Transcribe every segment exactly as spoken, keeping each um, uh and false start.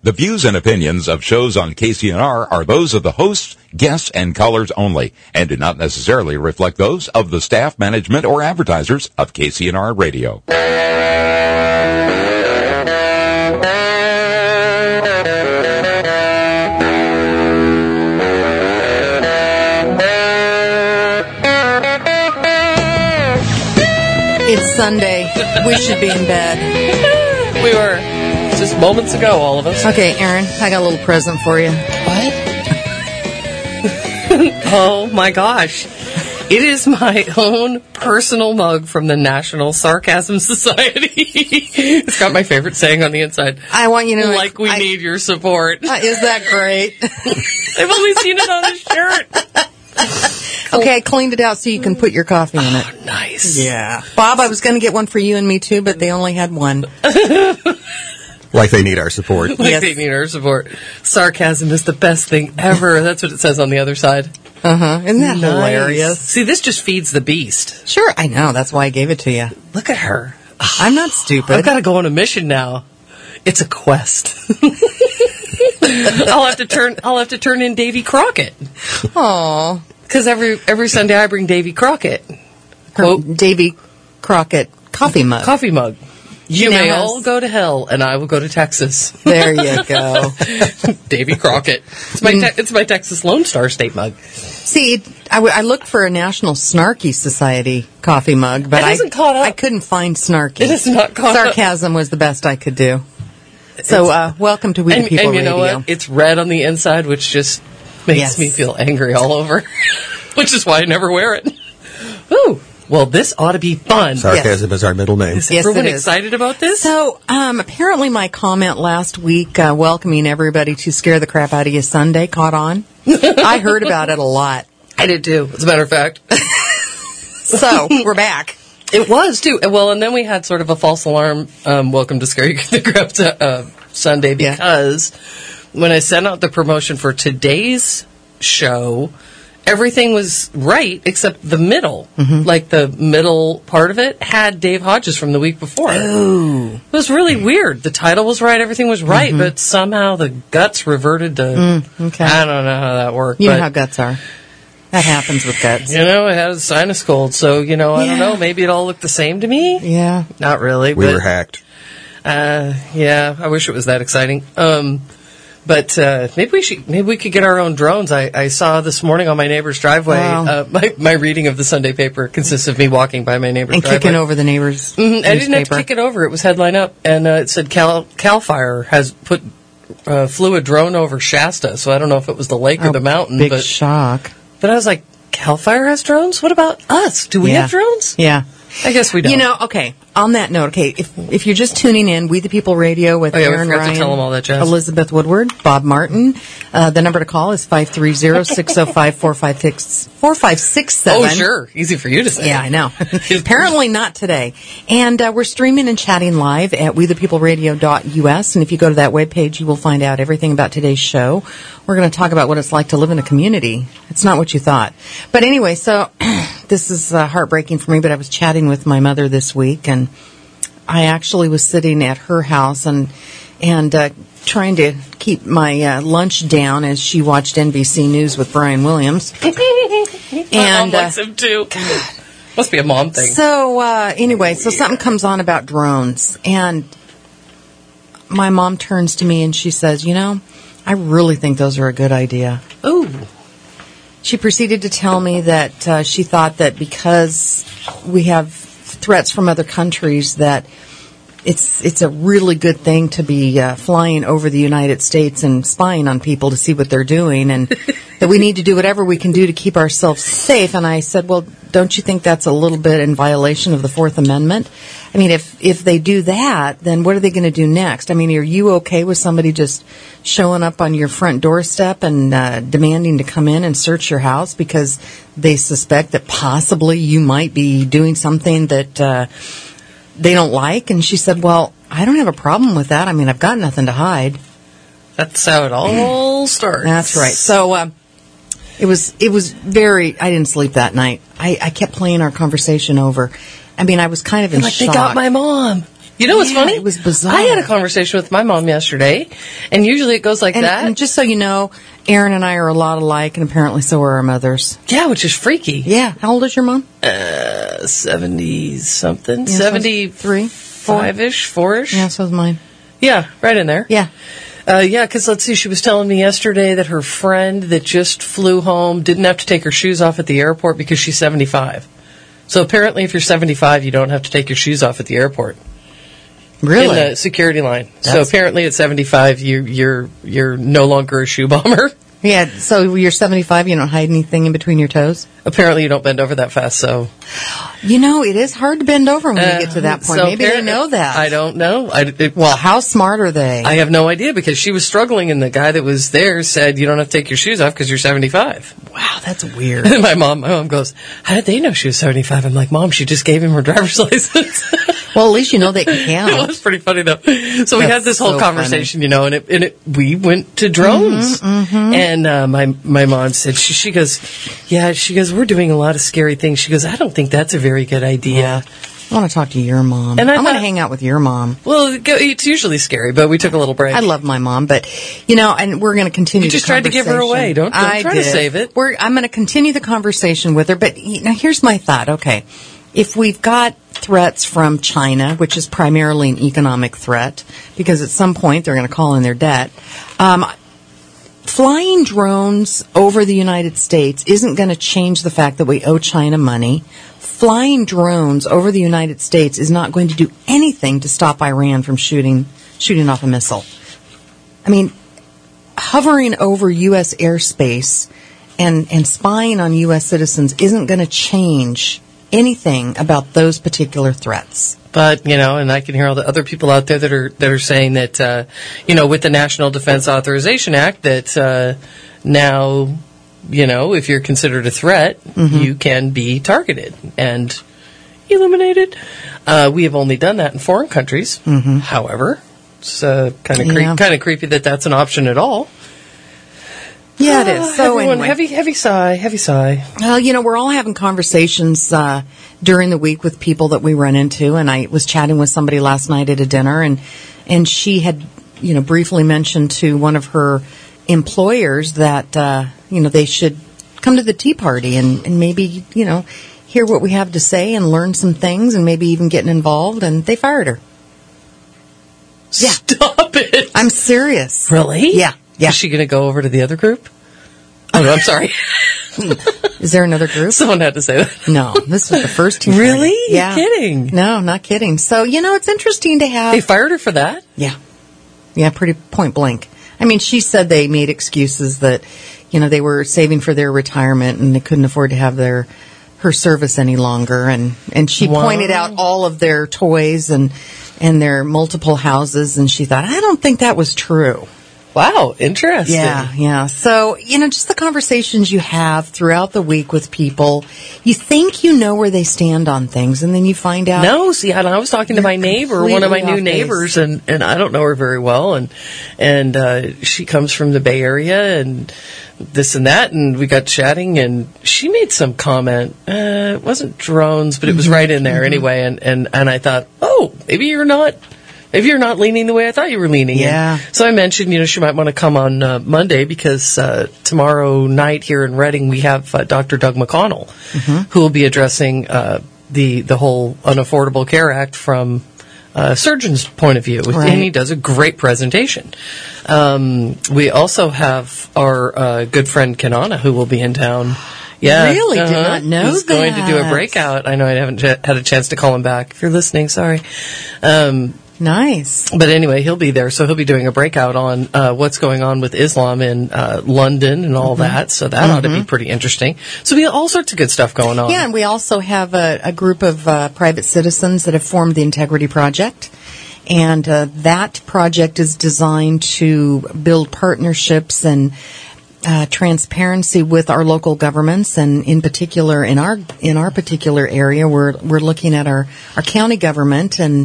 The views and opinions of shows on K C N R are those of the hosts, guests, and callers only, and do not necessarily reflect those of the staff, management, or advertisers of K C N R Radio. It's Sunday. We should be in bed. We were just moments ago, all of us. Okay, Aaron, I got a little present for you. What? Oh my gosh. It is my own personal mug from the National Sarcasm Society. It's got my favorite saying on the inside. I want you to know. Like, we I, need your support. Uh, is that great? I've only seen it on a shirt. Okay, I cleaned it out so you can put your coffee in it. Oh, nice. Yeah. Bob, I was going to get one for you and me too, but they only had one. Like they need our support. Like Yes. they need our support. Sarcasm is the best thing ever. That's what it says on the other side. Uh-huh. Isn't that Nice. hilarious? See, this just feeds the beast. Sure, I know. That's why I gave it to you. Look at her. I'm not stupid. I've got to go on a mission now. It's a quest. I'll have to turn. I'll have to turn in Davy Crockett. Aw. Because every every Sunday I bring Davy Crockett. Quote, Davy Crockett coffee mug. coffee mug. You She now may has- all go to hell, and I will go to Texas. There you go. Davy Crockett. It's my te- it's my Texas Lone Star State mug. See, I, w- I looked for a National Snarky Society coffee mug, but It I, hasn't caught up. I couldn't find snarky. It has not caught up. Sarcasm was the best I could do. So, uh, welcome to We the And, People and you Radio. know what? It's red on the inside, which just makes Yes. me feel angry all over. Which is why I never wear it. Ooh. Well, this ought to be fun. Sarcasm is our middle name. Is Yes, everyone it is. excited about this? So, um, apparently my comment last week uh, welcoming everybody to Scare the Crap Out of You Sunday caught on. I heard about it a lot. I did too, as a matter of fact. So, we're back. It was too. Well, and then we had sort of a false alarm um, welcome to Scare the Crap uh, Sunday Yeah. because when I sent out the promotion for today's show, everything was right except the middle. Mm-hmm. Like the middle part of it had Dave Hodges from the week before. Ooh. It was really weird. The title was right, everything was right, but somehow the guts reverted to. Mm-hmm. Mm, okay. I don't know how that worked. You but, know how guts are. That happens with guts. You know, I had a sinus cold, so, you know, I don't Yeah. know, maybe it all looked the same to me? Yeah. Not really, We but, were hacked. uh, yeah, I wish it was that exciting. Um, but, uh, maybe we should, maybe we could get our own drones. I, I saw this morning on my neighbor's driveway, Wow. uh, my, my reading of the Sunday paper consists of me walking by my neighbor's And driveway. kicking over the neighbor's Mhm, I didn't have to newspaper. kick it over. It was headline up, and uh, it said Cal, Cal Fire has put, uh, flew a drone over Shasta, so I don't know if it was the lake or Oh, the mountain, Big but, shock. but I was like, Cal Fire has drones? What about us? Do we Yeah. have drones? Yeah. I guess we don't. You know, okay, on that note, okay, if if you're just tuning in, We the People Radio with Oh, yeah, we Aaron forgot to Ryan, tell 'em all that jazz. Elizabeth Woodward, Bob Martin. Uh, the number to call is five three zero, six zero five, four five six seven. Oh, sure. Easy for you to say. Yeah, I know. Apparently not today. And uh, we're streaming and chatting live at we the people radio dot U S. And if you go to that webpage, you will find out everything about today's show. We're going to talk about what it's like to live in a community. It's not what you thought. But anyway, so this is uh, heartbreaking for me, but I was chatting with my mother this week, and I actually was sitting at her house and and uh, trying to keep my uh, lunch down as she watched N B C News with Brian Williams. My And, mom likes uh, him too. Must be a mom thing. So, uh, anyway, so something comes on about drones, and my mom turns to me and she says, you know, I really think those are a good idea. Ooh. She proceeded to tell me that uh, she thought that because we have threats from other countries that it's it's a really good thing to be uh, flying over the United States and spying on people to see what they're doing, and that we need to do whatever we can do to keep ourselves safe. And I said, well, don't you think that's a little bit in violation of the Fourth Amendment? I mean, if if they do that, then what are they going to do next? I mean, are you okay with somebody just showing up on your front doorstep and uh, demanding to come in and search your house because they suspect that possibly you might be doing something that uh, they don't like? And she said, well, I don't have a problem with that. I mean, I've got nothing to hide. That's how it all starts. That's right. So uh, it was it was very, I didn't sleep that night. I, I kept playing our conversation over. I mean, I was kind of in like shock. they got my mom. You know what's Yeah, funny? it was bizarre. I had a conversation with my mom yesterday, and usually it goes like And, that. and just so you know, Aaron and I are a lot alike, and apparently so are our mothers. Yeah, which is freaky. Yeah. How old is your mom? Uh, seventy-something? Yeah, so seventy-three? Five-ish? Four-ish? Yeah, so's mine. Yeah, right in there. Yeah. Uh, yeah, because let's see, she was telling me yesterday that her friend that just flew home didn't have to take her shoes off at the airport because she's seventy-five. So apparently if you're seventy-five, you don't have to take your shoes off at the airport. Really? In the security line. So That's- apparently at seventy-five, you, you're you're no longer a shoe bomber. Yeah, so you're seventy-five, you don't hide anything in between your toes? Apparently you don't bend over that fast, so... You know, it is hard to bend over when Uh, you get to that point. so Maybe they apparent- know that. I don't know. I, it, Well, how smart are they? I have no idea because she was struggling and the guy that was there said, you don't have to take your shoes off because you're seventy-five. wow, that's weird. And my mom, my mom goes, how did they know she was seventy-five? I'm like, Mom, she just gave him her driver's license. Well, at least you know they can It count. was pretty funny though. So we That's had this whole so conversation, you know, and it, and it, we went to drones. And uh, my my mom said, she, she goes, yeah, she goes, we're doing a lot of scary things. She goes, I don't think that's a very good idea. I want to talk to your mom. And I I'm going to thought- hang out with your mom. Well, it go- it's usually scary, but we took a little break. I love my mom, but you know, and we're going to continue. You just the tried to give her conversation. away. Don't- don't I try to did. save it. We're, I'm going to continue the conversation with her, but you know, here's my thought. Okay, if we've got threats from China, which is primarily an economic threat, because at some point they're going to call in their debt. Um, Flying drones over the United States isn't going to change the fact that we owe China money. Flying drones over the United States is not going to do anything to stop Iran from shooting shooting off a missile. I mean, hovering over U S airspace and, and spying on U S citizens isn't going to change anything about those particular threats. But, you know, and I can hear all the other people out there that are that are saying that, uh, you know, with the National Defense Authorization Act, that uh, now, you know, if you're considered a threat, Mm-hmm. you can be targeted and eliminated. Uh, we have only done that in foreign countries. Mm-hmm. However, it's uh, kind of cre- Yeah. kind of creepy that that's an option at all. Yeah, it Ah, is. So everyone, anyway. heavy, heavy sigh, heavy sigh. Well, you know, we're all having conversations uh, during the week with people that we run into, and I was chatting with somebody last night at a dinner, and and she had, you know, briefly mentioned to one of her employers that uh, you know they should come to the tea party and, and maybe you know hear what we have to say and learn some things and maybe even getting involved, and they fired her. Yeah. Stop it. I'm serious. Really? Yeah. Yeah. Is she going to go over to the other group? Oh, no, I'm sorry. Is there another group? Someone had to say that. No, this was the first tea party. Really? You're Yeah. kidding. No, not kidding. So, you know, it's interesting to have. They fired her for that? Yeah. Yeah, pretty point blank. I mean, she said they made excuses that, you know, they were saving for their retirement and they couldn't afford to have their her service any longer. And, and she Wow. pointed out all of their toys and, and their multiple houses. And she thought, I don't think that was true. Wow, interesting. Yeah, yeah. So, you know, just the conversations you have throughout the week with people, you think you know where they stand on things, and then you find out. No, see, and I was talking to You're my neighbor, one of my completely new off base. neighbors, and, and I don't know her very well, and and uh, she comes from the Bay Area, and this and that, and we got chatting, and she made some comment. Uh, it wasn't drones, but it was right in there anyway, and, and, and I thought, oh, maybe you're not... Maybe you're not leaning the way I thought you were leaning. Yeah. And so I mentioned, you know, she might want to come on uh, Monday because uh, tomorrow night here in Reading we have uh, Doctor Doug McConnell, who will be addressing uh, the the whole Unaffordable Care Act from a surgeon's point of view, Right. and he does a great presentation. Um, we also have our uh, good friend Kanana, who will be in town. Yeah, Really? Did uh-huh. not know He's going to do a that. breakout. I know I haven't ch- had a chance to call him back. If you're listening, sorry. Um, Nice. but anyway, he'll be there, so he'll be doing a breakout on uh, what's going on with Islam in uh, London and all that. So that ought to be pretty interesting. So we have all sorts of good stuff going on. Yeah, and we also have a, a group of uh, private citizens that have formed the Integrity Project. And uh, that project is designed to build partnerships and uh, transparency with our local governments, and in particular, in our in our particular area, we're we're looking at our, our county government and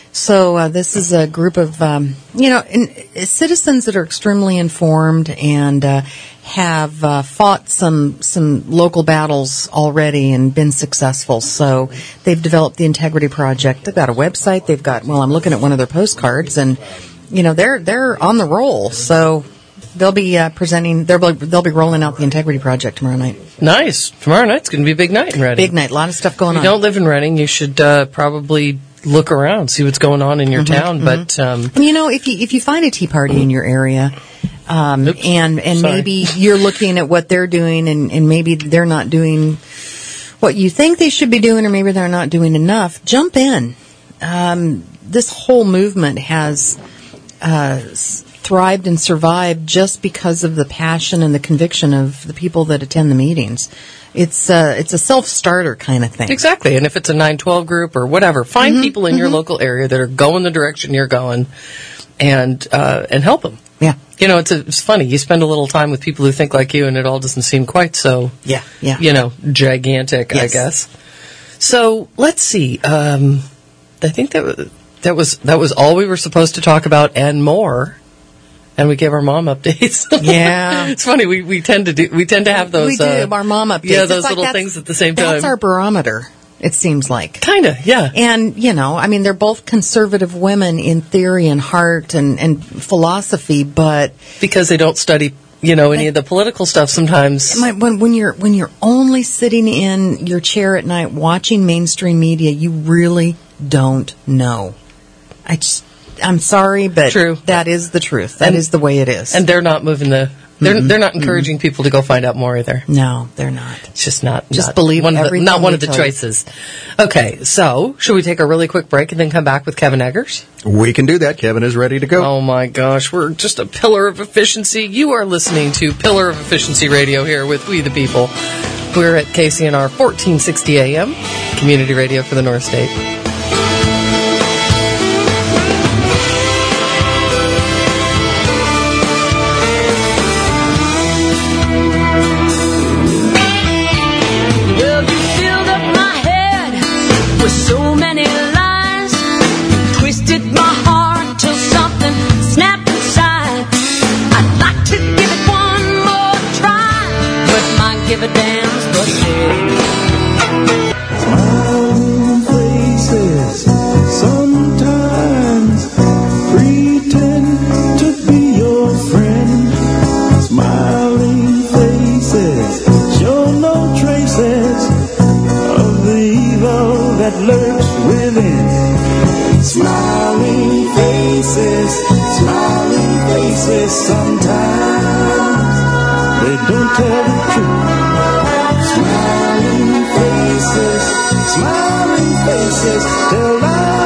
So uh, this is a group of, um, you know, in, citizens that are extremely informed and uh, have uh, fought some some local battles already and been successful. So they've developed the Integrity Project. They've got a website. They've got, well, I'm looking at one of their postcards, and, you know, they're they're on the roll. So they'll be uh, presenting, they'll be, they'll be rolling out the Integrity Project tomorrow night. Nice. Tomorrow night's going to be a big night in Reading. Big night. A lot of stuff going If on. you don't live in Reading, you should uh, probably look around, see what's going on in your Mm-hmm, town. But um, And you know, if you if you find a tea party in your area, um, Oops, and and sorry. maybe you're looking at what they're doing, and, and maybe they're not doing what you think they should be doing, or maybe they're not doing enough, jump in. Um, this whole movement has uh, s- thrived and survived just because of the passion and the conviction of the people that attend the meetings. It's uh, it's a self-starter kind of thing. exactly. And if it's a nine twelve group or whatever, find people in your local area that are going the direction you're going, and uh, and help them. Yeah, You know, it's a, it's funny. You spend a little time with people who think like you, and it all doesn't seem quite so, yeah, yeah. you know, gigantic, I Yes. guess. So let's see. Um, I think that wa- that was that was all we were supposed to talk about and more. And we gave our mom updates. Yeah. It's funny. We, we tend to do we tend to have those. we do uh, our mom updates. Yeah, It's those like little that's- things at the same That's time. our barometer. It seems like. Kinda, yeah. And, you know, I mean, they're both conservative women in theory and heart and, and philosophy, but Because they don't study, you know, any of the political stuff sometimes. my- when, when you're when you're only sitting in your chair at night watching mainstream media, you really don't know. I just, I'm sorry, but True. that is the truth. That And- is the way it is. And they're not moving the. They're they're not encouraging people to go find out more either. no, they're not. It's just not. Just not believe one of the, everything not one they of the tell you. choices. Okay, so should we take a really quick break and then come back with Kevin Eggers? We can do that. Kevin is ready to go. Oh my gosh, we're just a pillar of efficiency. You are listening to Pillar of Efficiency Radio here with We the People. We're at K C N R fourteen sixty A M, community radio for the North State. Well, you filled up my head with so many lies, twisted my heart till something snapped inside. I'd like to give it one more try, but my give a damn's but dead. Smiling faces sometimes pretend to be your friend. Smiling faces show no traces of the evil that lurks within. Smiling faces, smiling faces sometimes they don't tell the truth. Smiling faces, smiling faces tell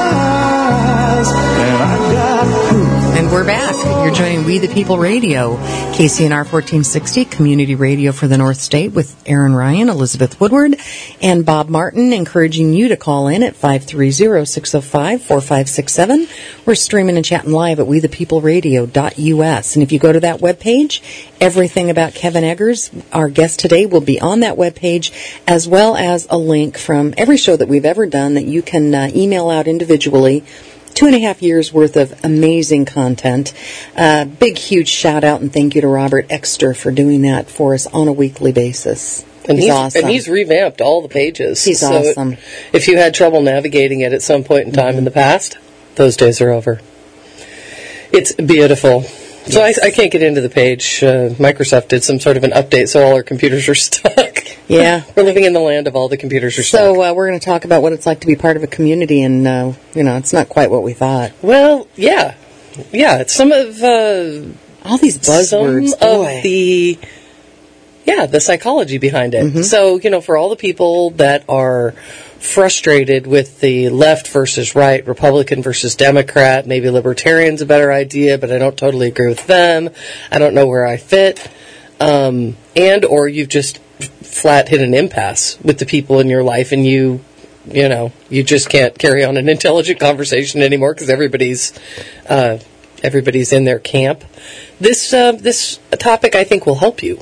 lies, and I got proof. And we're back. You're joining We the People Radio, K C N R fourteen sixty, community radio for the North State with Aaron Ryan, Elizabeth Woodward, and Bob Martin, encouraging you to call in at five three zero, six zero five, four five six seven. We're streaming and chatting live at we the people radio dot U S. And if you go to that webpage, everything about Kevin Eggers, our guest today, will be on that webpage, as well as a link from every show that we've ever done that you can uh, email out individually. Two and a half years worth of amazing content. Uh, big, huge shout out and thank you to Robert Exter for doing that for us on a weekly basis. And he's, he's, awesome. and he's revamped all the pages. He's So awesome. If you had trouble navigating it at some point in time Mm-hmm. in the past, those days are over. It's beautiful. So Yes. I, I can't get into the page. Uh, Microsoft did some sort of an update, so all our computers are stuck. Yeah. We're living in the land of all the computers are So stuck. uh, we're going to talk about what it's like to be part of a community, and uh, you know, it's not quite what we thought. Well, yeah. Yeah, it's some of... Uh, All these buzzwords, some boy. of the yeah the psychology behind it. Mm-hmm. So you know, for all the people that are frustrated with the left versus right, Republican versus Democrat, maybe Libertarian's a better idea, but I don't totally agree with them. I don't know where I fit, um, and or you've just flat hit an impasse with the people in your life, and you. You know, you just can't carry on an intelligent conversation anymore because everybody's uh, everybody's in their camp. This uh, this topic, I think, will help you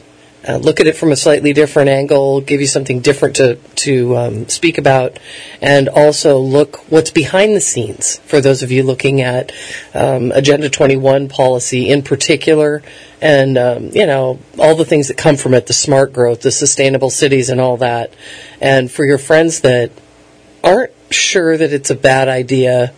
uh, look at it from a slightly different angle, give you something different to, to um, speak about, and also look what's behind the scenes for those of you looking at um, Agenda twenty-one policy in particular, and, um, you know, all the things that come from it, the smart growth, the sustainable cities and all that. And for your friends that aren't sure that it's a bad idea,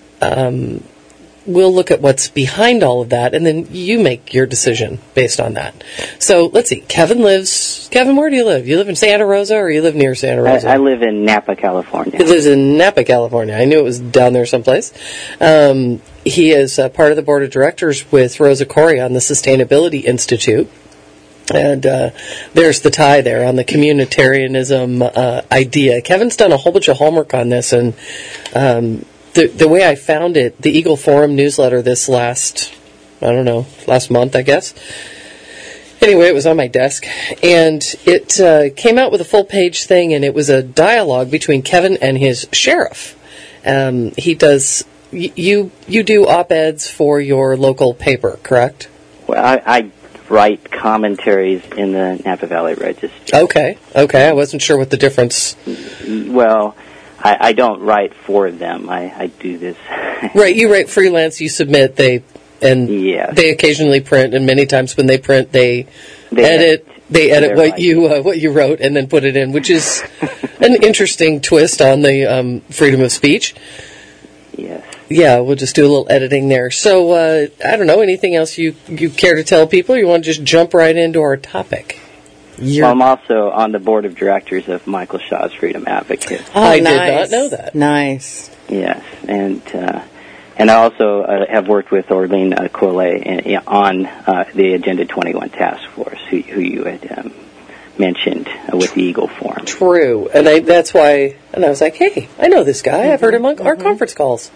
um, we'll look at what's behind all of that, and then you make your decision based on that. So let's see. Kevin lives. Kevin, where do you live? You live in Santa Rosa, or you live near Santa Rosa? I, I live in Napa, California. He lives in Napa, California. I knew it was down there someplace. Um, he is uh, part of the board of directors with Rosa Corey on the Sustainability Institute. And uh, there's the tie there on the communitarianism uh, idea. Kevin's done a whole bunch of homework on this, and um, the the way I found it, the Eagle Forum newsletter this last, I don't know, last month, I guess. Anyway, it was on my desk, and it uh, came out with a full-page thing, and it was a dialogue between Kevin and his sheriff. Um, he does, y- you you do op-eds for your local paper, correct? Well, I, I write commentaries in the Napa Valley Register. Okay, okay. I wasn't sure what the difference... Well, I, I don't write for them. I, I do this. Right, you write freelance, you submit, they and yes. they occasionally print, and many times when they print, they, They edit they edit what writing. you uh, what you wrote and then put it in, which is an interesting twist on the um, freedom of speech. Yes. Yeah, we'll just do a little editing there. So, uh, I don't know, anything else you, you care to tell people? You want to just jump right into our topic? You're, Well, I'm also on the board of directors of Michael Shaw's Freedom Advocate. oh, I nice. did not know that. Nice. Yes, and uh, and I also uh, have worked with Orlene uh, Collet in, on uh, the Agenda twenty-one task force, who, who you had um, mentioned uh, with the Eagle Forum. True, and I, that's why, and I was like, hey, I know this guy. I've heard him on our conference calls.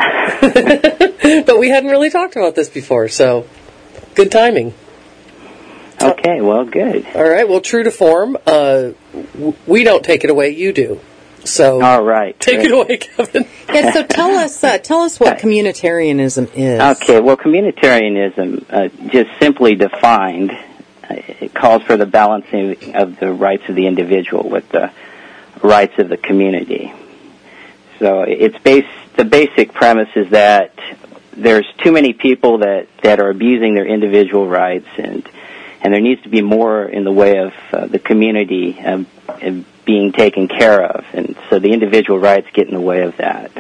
But we hadn't really talked about this before, so good timing. Okay, well, good. All right, well, true to form, uh, w- we don't take it away, you do. So All right. take it away, Kevin. Yeah, so tell us, uh, tell us what communitarianism is. Okay, well, communitarianism, uh, just simply defined, uh, it calls for the balancing of the rights of the individual with the rights of the community. So it's based, the basic premise is that there's too many people that, that are abusing their individual rights, and and there needs to be more in the way of uh, the community um, uh, being taken care of, and so the individual rights get in the way of that.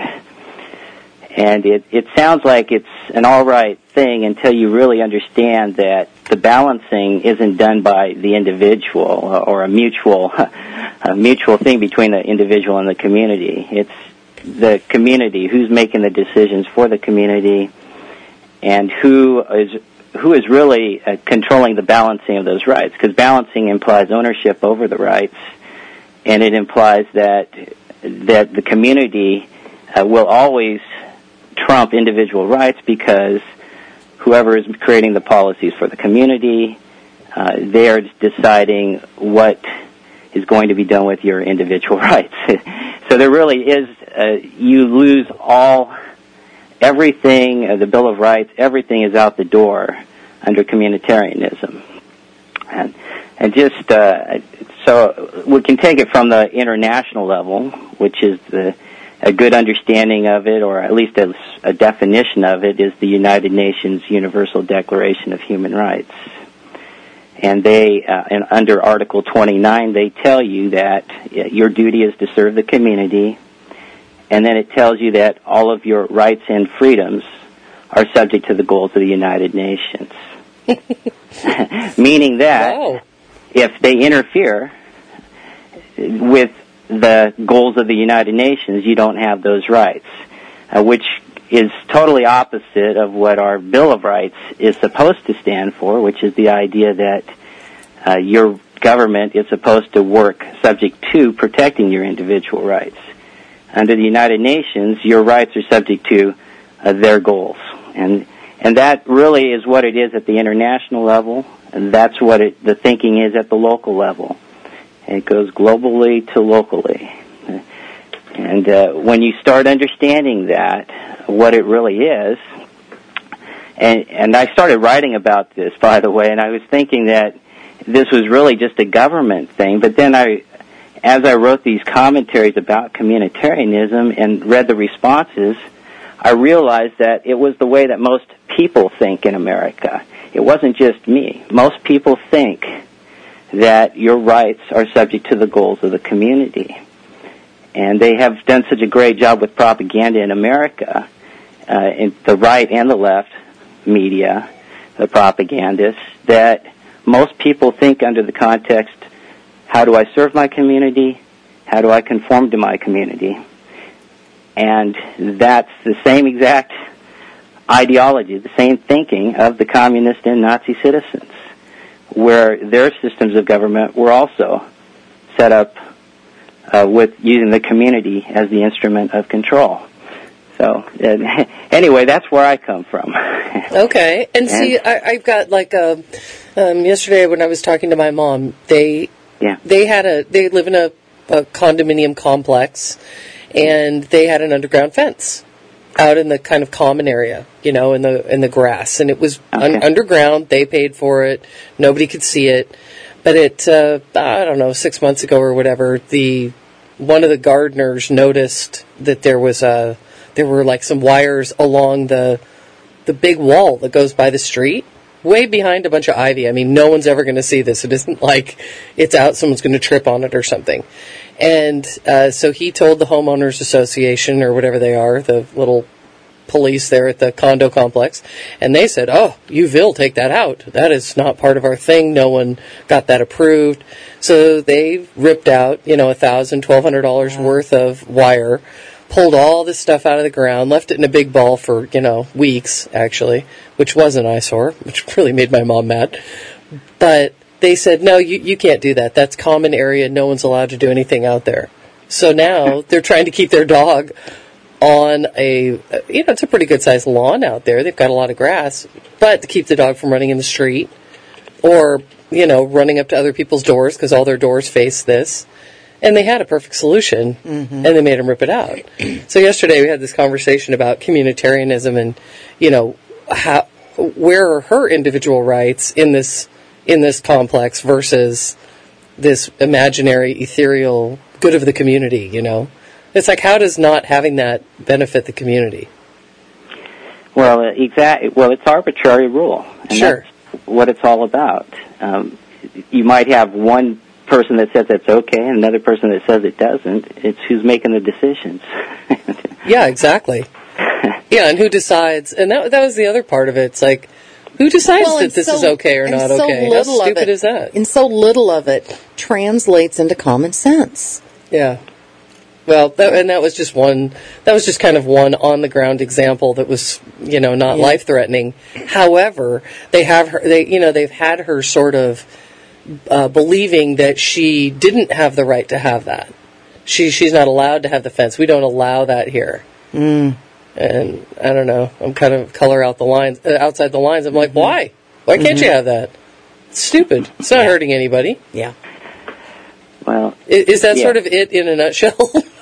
And it, it sounds like it's an all right thing until you really understand that the balancing isn't done by the individual or a mutual a mutual thing between the individual and the community. It's the community who's making the decisions for the community, and who is who is really uh, controlling the balancing of those rights, because balancing implies ownership over the rights, and it implies that that the community uh, will always trump individual rights, because whoever is creating the policies for the community, uh, they are deciding what is going to be done with your individual rights. So there really is, uh, you lose all, everything, uh, the Bill of Rights, everything is out the door under communitarianism. And, and just, uh, so we can take it from the international level, which is the, a good understanding of it, or at least a, a definition of it, is the United Nations Universal Declaration of Human Rights. And they, uh, and under Article twenty-nine, they tell you that your duty is to serve the community, and then it tells you that all of your rights and freedoms are subject to the goals of the United Nations. Meaning that Wow. if they interfere with the goals of the United Nations, you don't have those rights, uh, which is totally opposite of what our Bill of Rights is supposed to stand for, which is the idea that uh, your government is supposed to work subject to protecting your individual rights. Under the United Nations, your rights are subject to uh, their goals. And and that really is what it is at the international level, and that's what it, the thinking is at the local level. And it goes globally to locally. And uh, when you start understanding that, what it really is, and, and I started writing about this, by the way, and I was thinking that this was really just a government thing. But then I, as I wrote these commentaries about communitarianism and read the responses, I realized that it was the way that most people think in America. It wasn't just me. Most people think that your rights are subject to the goals of the community. And they have done such a great job with propaganda in America, uh, in the right and the left media, the propagandists, that most people think under the context, how do I serve my community? How do I conform to my community? And that's the same exact ideology, the same thinking of the communist and Nazi citizens, where their systems of government were also set up uh, with using the community as the instrument of control. So, uh, anyway, that's where I come from. Okay. And, and see, I, I've got like a, um, yesterday when I was talking to my mom, they, yeah. they had a, they live in a, a condominium complex, and they had an underground fence out in the kind of common area, you know, in the in the grass, and it was okay. un- underground. They paid for it; nobody could see it. But it, uh, I don't know, six months ago or whatever, the one of the gardeners noticed that there was a there were like some wires along the the big wall that goes by the street, way behind a bunch of ivy. I mean, no one's ever going to see this. It isn't like it's out; someone's going to trip on it or something. And uh, so he told the homeowners association or whatever they are, the little police there at the condo complex, and they said, oh, you will take that out. That is not part of our thing. No one got that approved. So they ripped out, you know, one thousand dollars, twelve hundred dollars wow. worth of wire, pulled all this stuff out of the ground, left it in a big ball for, you know, weeks, actually, which was an eyesore, which really made my mom mad. But they said, no, you, you can't do that. That's common area. No one's allowed to do anything out there. So now they're trying to keep their dog on a, you know, it's a pretty good-sized lawn out there. They've got a lot of grass. But to keep the dog from running in the street or, you know, running up to other people's doors because all their doors face this. And they had a perfect solution, mm-hmm. and they made him rip it out. So yesterday we had this conversation about communitarianism and, you know, how, where are her individual rights in this in this complex versus this imaginary, ethereal good of the community, you know? It's like, how does not having that benefit the community? Well, exactly. Well, it's arbitrary rule. And sure. That's what it's all about. Um, you might have one person that says that's okay and another person that says it doesn't. It's who's making the decisions. Yeah, exactly. Yeah, and who decides? And that that was the other part of it. It's like, who decides well, that this so, is okay or not so okay? How stupid it, is that? And so little of it translates into common sense. Yeah. Well, that, and that was just one, that was just kind of one on-the-ground example that was, you know, not yeah. life-threatening. However, they have her, they, you know, they've had her sort of uh, believing that she didn't have the right to have that. She She's not allowed to have the fence. We don't allow that here. Mm. And I don't know, I'm kind of color out the lines, uh, outside the lines. I'm like, why? Why can't mm-hmm. you have that? It's stupid. It's not yeah. hurting anybody. Yeah. Well, is, is that yeah. sort of it in a nutshell?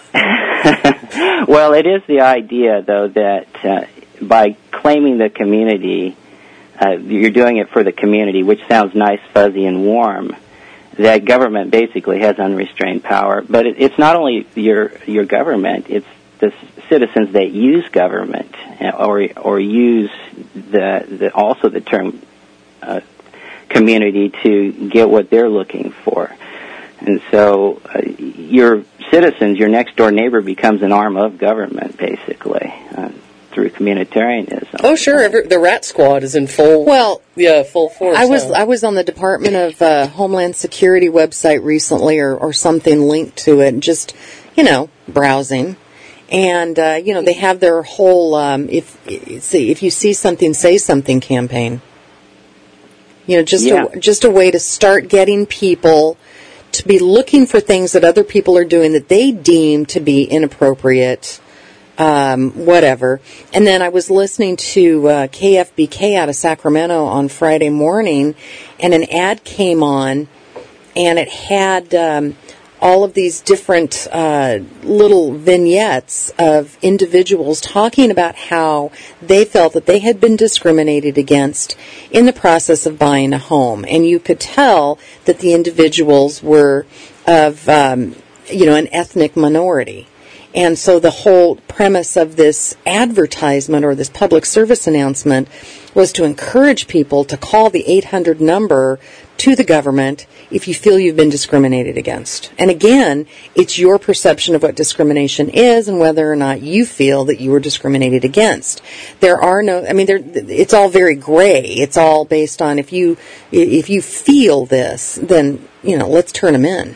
Well, it is the idea, though, that uh, by claiming the community, uh, you're doing it for the community, which sounds nice, fuzzy, and warm, that government basically has unrestrained power. But it, it's not only your your government, it's the citizens that use government or or use the, the also the term uh, community to get what they're looking for. And so uh, your citizens, your next-door neighbor, becomes an arm of government, basically, uh, through communitarianism. Oh, sure. Every, the Rat Squad is in full, well, yeah, full force. I was huh? I was on the Department of uh, Homeland Security website recently, or, or something linked to it, just, you know, browsing. And, uh, you know, they have their whole, um, if see if you see something, say something campaign. You know, just yeah. a, just a way to start getting people to be looking for things that other people are doing that they deem to be inappropriate, um, whatever. And then I was listening to uh, K F B K out of Sacramento on Friday morning, and an ad came on, and it had um, all of these different uh, little vignettes of individuals talking about how they felt that they had been discriminated against in the process of buying a home. And you could tell that the individuals were of, um, you know, an ethnic minority. And so the whole premise of this advertisement or this public service announcement was to encourage people to call the eight hundred number to the government if you feel you've been discriminated against. And again, it's your perception of what discrimination is and whether or not you feel that you were discriminated against. There are no, I mean, there, it's all very gray. It's all based on if you, if you feel this, then, you know, let's turn them in.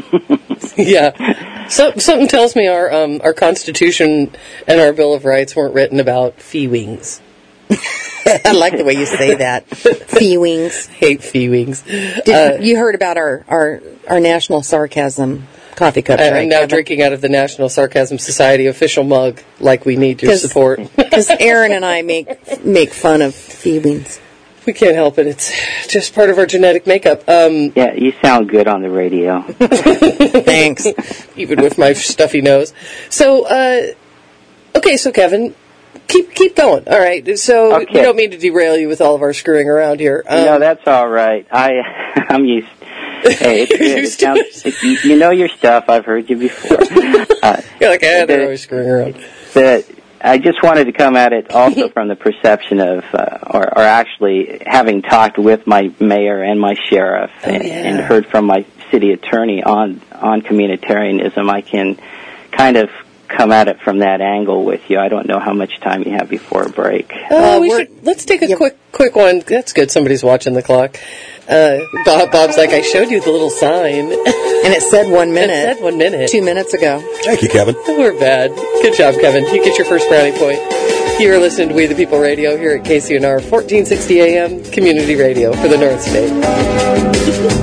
Yeah. So, something tells me our um, our Constitution and our Bill of Rights weren't written about fee wings. I like the way you say that. Fee wings. Hate fee wings. Did, Uh, you heard about our, our, our national sarcasm coffee cups, I- right? I'm now Kevin? drinking out of the National Sarcasm Society official mug, like we need your 'Cause- support. Because Aaron and I make make fun of fee wings. We can't help it. It's just part of our genetic makeup. Um, Yeah, you sound good on the radio. Thanks. even with my stuffy nose. So, uh, okay, so Kevin, keep keep going. All right. So, Okay. we don't mean to derail you with all of our screwing around here. Um, no, that's all right. I, I'm used. Hey, it's You're good. It used to sounds, it. you, you know your stuff. I've heard you before. Uh, You're like, eh, they're the- always screwing around. the, I just wanted to come at it also from the perception of, uh, or, or actually having talked with my mayor and my sheriff Oh, and, yeah. and heard from my city attorney on, on communitarianism, I can kind of come at it from that angle with you. I don't know how much time you have before a break. Uh, Uh, we we're- should, let's take a Yep. quick quick one. That's good. Somebody's watching the clock. Uh, Bob, Bob's like, I showed you the little sign. And it said one minute. It said one minute. Two minutes ago. Thank you, Kevin. We're bad. Good job, Kevin. You get your first brownie point. You are listening to We the People Radio here at K C N R, fourteen sixty A M, community radio for the North State.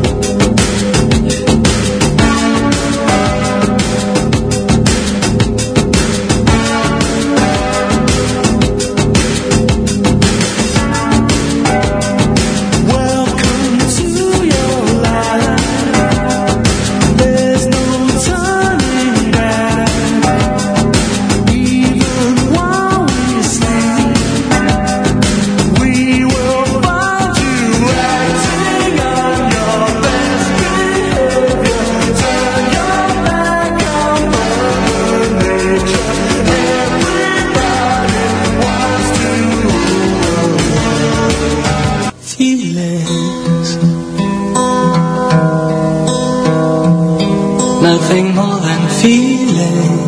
Welcome to your life. There's no turning back. Even while we sleep, we will find you acting on your best behavior. Turn your back on Mother Nature. Everybody wants to feelings. Nothing more than feeling.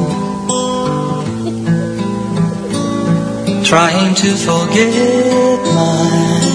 Trying to forget my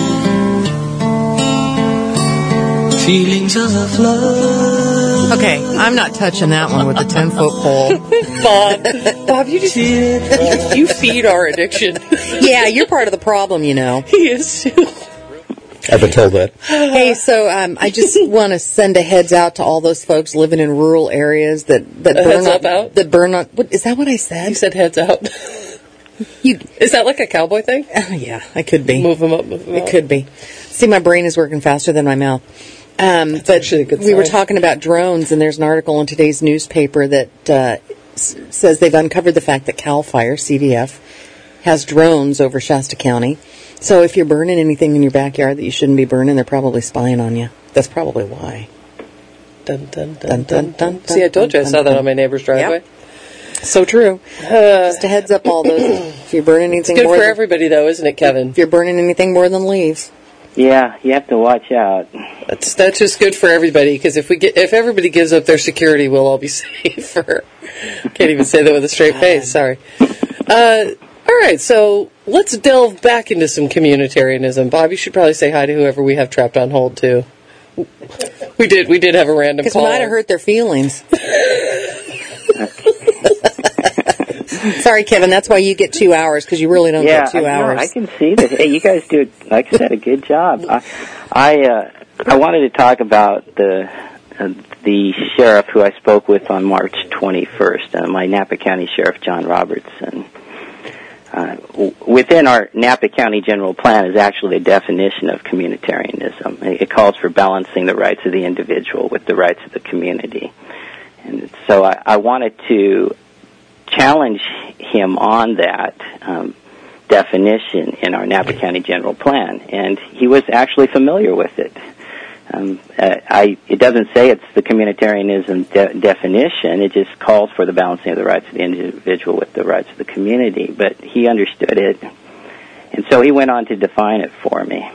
feelings of love. Okay, I'm not touching that one with a ten-foot pole. Bob, Bob, you just you, you feed our addiction. Yeah, you're part of the problem, you know. He is too. I've been told that. Hey, so um, I just want to send a heads out to all those folks living in rural areas that that A burn heads on, up out? that burn on. What is that? What I said? You said heads out. You, Is that like a cowboy thing? oh, yeah, I could be. Move them up, move them It out. could be. See, my brain is working faster than my mouth. Um, but actually a good we were sign. talking about drones, and there's an article in today's newspaper that uh, s- says they've uncovered the fact that CAL FIRE, C D F, has drones over Shasta County. So if you're burning anything in your backyard that you shouldn't be burning, they're probably spying on you. That's probably why. Dun, dun, dun, Dun, dun, dun, dun. See, I told you I dun, saw that dun. on my neighbor's driveway. Yep. So true. Just a heads up, all those. If you're burning anything Good more for than, everybody, though, isn't it, Kevin? if you're burning anything more than leaves, Yeah, you have to watch out. That's that's just good for everybody, because if we get if everybody gives up their security, we'll all be safer. Can't even say that with a straight face. Sorry. Uh, all right, so let's delve back into some communitarianism. Bob, you should probably say hi to whoever we have trapped on hold too. We did. We did have a random because we call. might have hurt their feelings. Sorry, Kevin. That's why you get two hours because you really don't Yeah, get two I, no, hours. I can see that. Hey, you guys do, like I said, a good job. I, I, uh, I wanted to talk about the uh, the sheriff who I spoke with on March twenty-first, uh, my Napa County Sheriff, John Robertson. Uh, w- within our Napa County General Plan is actually a definition of communitarianism. It calls for balancing the rights of the individual with the rights of the community. And so I, I wanted to challenge him on that um, definition in our Napa County General Plan, and he was actually familiar with it. Um, uh, I, it doesn't say it's the communitarianism de- definition. It just calls for the balancing of the rights of the individual with the rights of the community. But he understood it, and so he went on to define it for me.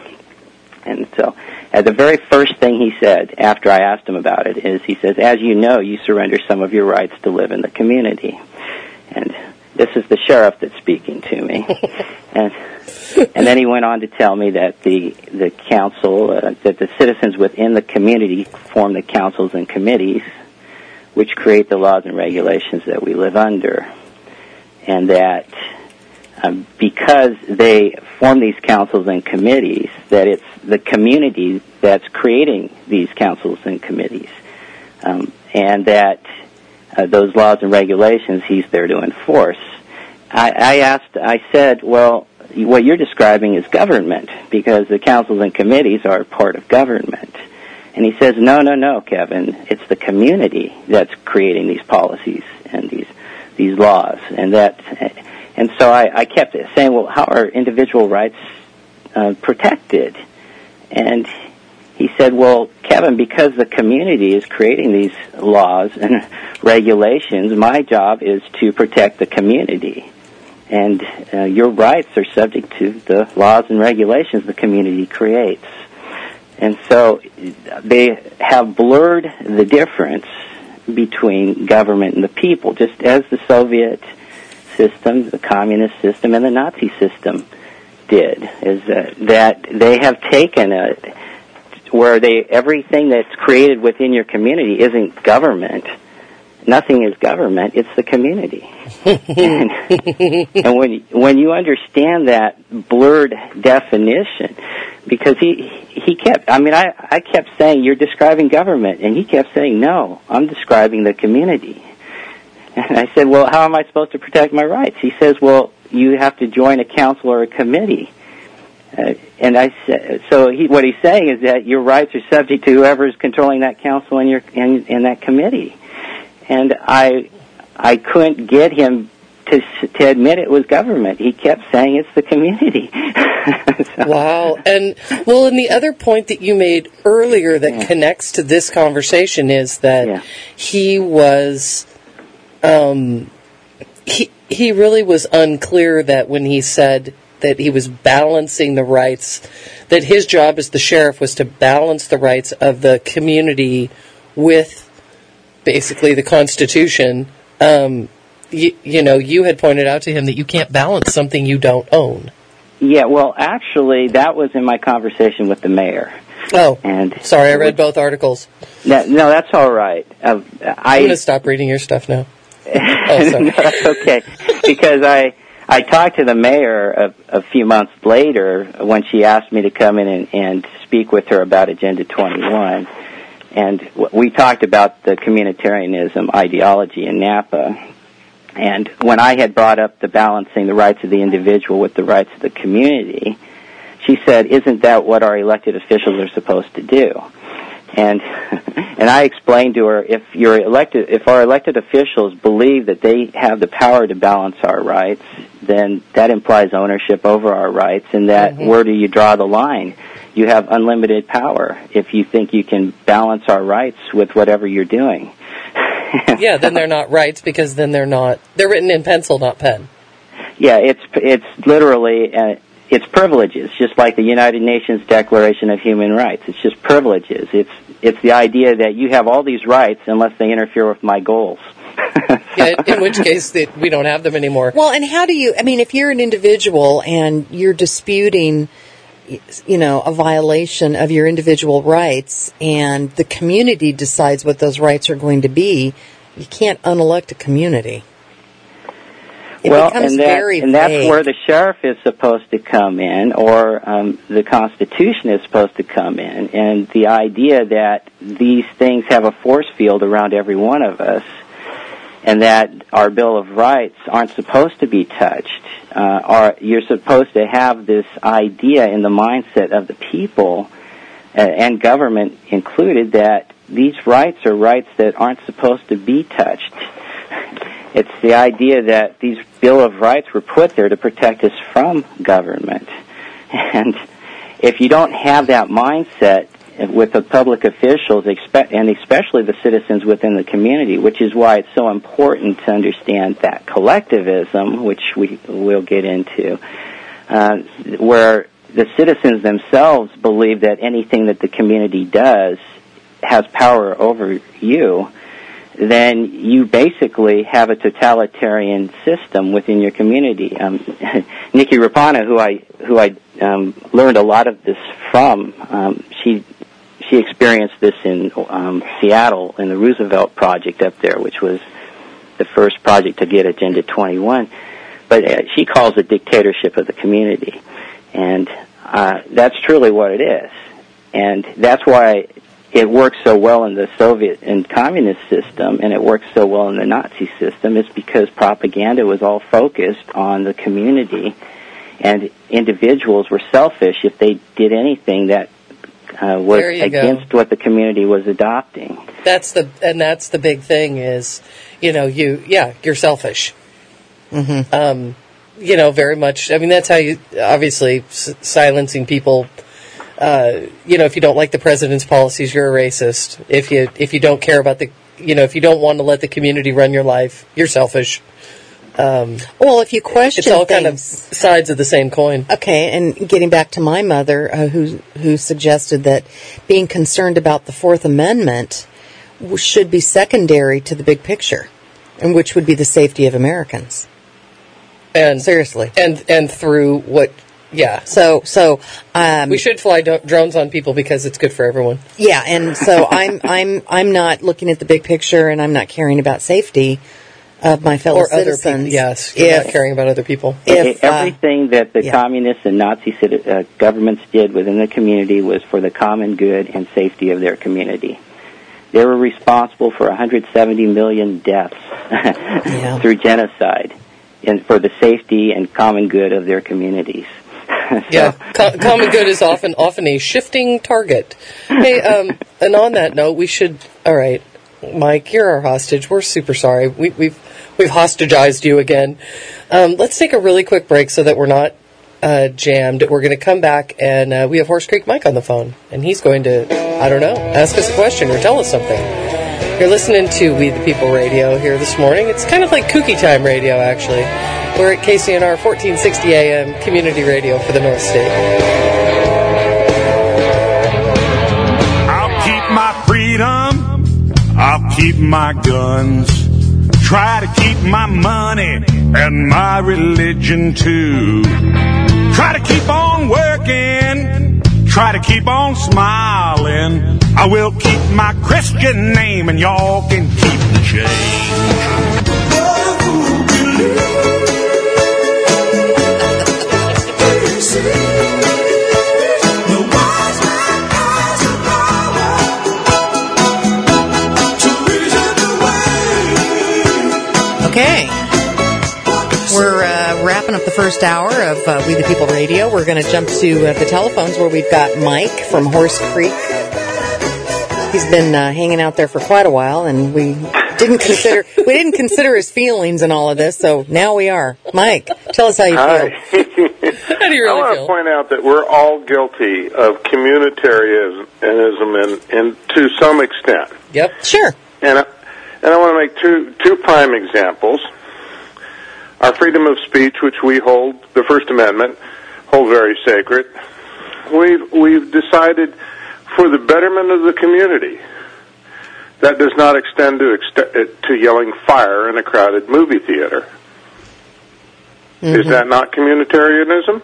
And so uh, the very first thing he said after I asked him about it is, he says, as you know, you surrender some of your rights to live in the community. And this is the sheriff that's speaking to me. and And then he went on to tell me that the the council, uh, that the citizens within the community form the councils and committees, which create the laws and regulations that we live under, and that um, because they form these councils and committees, that it's the community that's creating these councils and committees, um, and that uh, those laws and regulations he's there to enforce. I, I asked, I said, well, what you're describing is government, because the councils and committees are part of government. And he says, no, no, no, Kevin, it's the community that's creating these policies and these these laws. And that, and so I, I kept saying, well, how are individual rights uh, protected? And he said, well, Kevin, because the community is creating these laws and regulations, my job is to protect the community. And uh, your rights are subject to the laws and regulations the community creates. And so they have blurred the difference between government and the people, just as the Soviet system, the communist system, and the Nazi system did, is uh, that they have taken a, where they everything that's created within your community isn't government. Nothing is government, it's the community. and, and when when you understand that blurred definition, because he he kept, I mean, I, I kept saying, you're describing government, and he kept saying, no, I'm describing the community. And I said, well, how am I supposed to protect my rights? He says, well, you have to join a council or a committee. Uh, and I said, so he, what he's saying is that your rights are subject to whoever is controlling that council and your and, and that committee. And I, I couldn't get him to to admit it was government. He kept saying it's the community. so, wow. And, well, and the other point that you made earlier that yeah. connects to this conversation is that yeah. he was, um, he, he really was unclear that when he said that he was balancing the rights, that his job as the sheriff was to balance the rights of the community with basically the Constitution. Um, you, you know, you had pointed out to him that you can't balance something you don't own. Yeah, well, actually, that was in my conversation with the mayor. Oh, and sorry, I read both articles. No, no that's all right. Uh, I, I'm going to stop reading your stuff now. Oh, sorry. No, that's okay, because I I talked to the mayor a, a few months later when she asked me to come in and, and speak with her about Agenda twenty-one. And we talked about the communitarianism ideology in Napa. And when I had brought up the balancing the rights of the individual with the rights of the community, she said, isn't that what our elected officials are supposed to do? And and I explained to her, if you're elected, if our elected officials believe that they have the power to balance our rights, then that implies ownership over our rights, and that mm-hmm. where do you draw the line? You have unlimited power if you think you can balance our rights with whatever you're doing. Yeah, then they're not rights, because then they're not, they're written in pencil, not pen. Yeah, it's it's literally, uh, it's privileges, just like the United Nations Declaration of Human Rights. It's just privileges. It's it's the idea that you have all these rights unless they interfere with my goals. Yeah, in which case they, we don't have them anymore. Well, and how do you, I mean, if you're an individual and you're disputing, you know, a violation of your individual rights, and the community decides what those rights are going to be, you can't unelect a community. It well, becomes and, that, very and that's vague. where the sheriff is supposed to come in, or um, the Constitution is supposed to come in, and the idea that these things have a force field around every one of us, and that our Bill of Rights aren't supposed to be touched. Uh, are, you're supposed to have this idea in the mindset of the people, uh, and government included, that these rights are rights that aren't supposed to be touched. It's the idea that these Bill of Rights were put there to protect us from government. And if you don't have that mindset with the public officials, and especially the citizens within the community, which is why it's so important to understand that collectivism, which we will get into, uh, where the citizens themselves believe that anything that the community does has power over you, then you basically have a totalitarian system within your community. Um, Nikki Rapana, who I who I um, learned a lot of this from, um, she she experienced this in um, Seattle in the Roosevelt Project up there, which was the first project to get Agenda twenty-one. But uh, she calls it dictatorship of the community, and uh, that's truly what it is, and that's why it works so well in the Soviet and communist system, and it works so well in the Nazi system. It's because propaganda was all focused on the community, and individuals were selfish if they did anything that uh, was against go. what the community was adopting. That's the and that's the big thing is, you know, you yeah, you're selfish. Mm-hmm. Um, you know, very much. I mean, that's how you obviously s- silencing people. Uh, you know, if you don't like the president's policies, you're a racist. If you if you don't care about the, you know, if you don't want to let the community run your life, you're selfish. Um, well, if you question it's all things, kind of sides of the same coin. Okay, and getting back to my mother, uh, who who suggested that being concerned about the Fourth Amendment w- should be secondary to the big picture, and which would be the safety of Americans. And seriously, and and through what. Yeah. So, so um, we should fly do- drones on people because it's good for everyone. Yeah, and so I'm, I'm, I'm not looking at the big picture, and I'm not caring about safety of my fellow or citizens. Other people. Yes, you're if, not caring about other people. If, Everything uh, that the yeah. communists and Nazi uh, governments did within the community was for the common good and safety of their community. They were responsible for one hundred seventy million deaths yeah. through genocide, and for the safety and common good of their communities. So. Yeah, Co- common good is often often a shifting target. Hey, um, and on that note, we should. All right, Mike, you're our hostage. We're super sorry. We, we've we've hostagized you again. Um, let's take a really quick break so that we're not uh, jammed. We're going to come back, and uh, we have Horse Creek Mike on the phone, and he's going to, I don't know, ask us a question or tell us something. You're listening to We the People Radio here this morning. It's kind of like kooky time radio, actually. We're at K C N R fourteen sixty A M, community radio for the North State. I'll keep my freedom, I'll keep my guns, try to keep my money and my religion too. Try to keep on working, try to keep on smiling. I will keep my Christian name and y'all can keep the change. Okay. We're uh, wrapping up the first hour of uh, We the People Radio. We're going to jump to uh, the telephones where we've got Mike from Horse Creek. He's been uh, hanging out there for quite a while, and we didn't consider we didn't consider his feelings in all of this, so now we are. Mike, tell us how you Hi. feel. How do you really I want feel? to point out that we're all guilty of communitarianism in, in, to some extent. Yep. Sure. And I, and I want to make two two prime examples. Our freedom of speech, which we hold, the First Amendment, hold very sacred. We've we've decided for the betterment of the community. That does not extend to ext- to yelling fire in a crowded movie theater. Mm-hmm. Is that not communitarianism?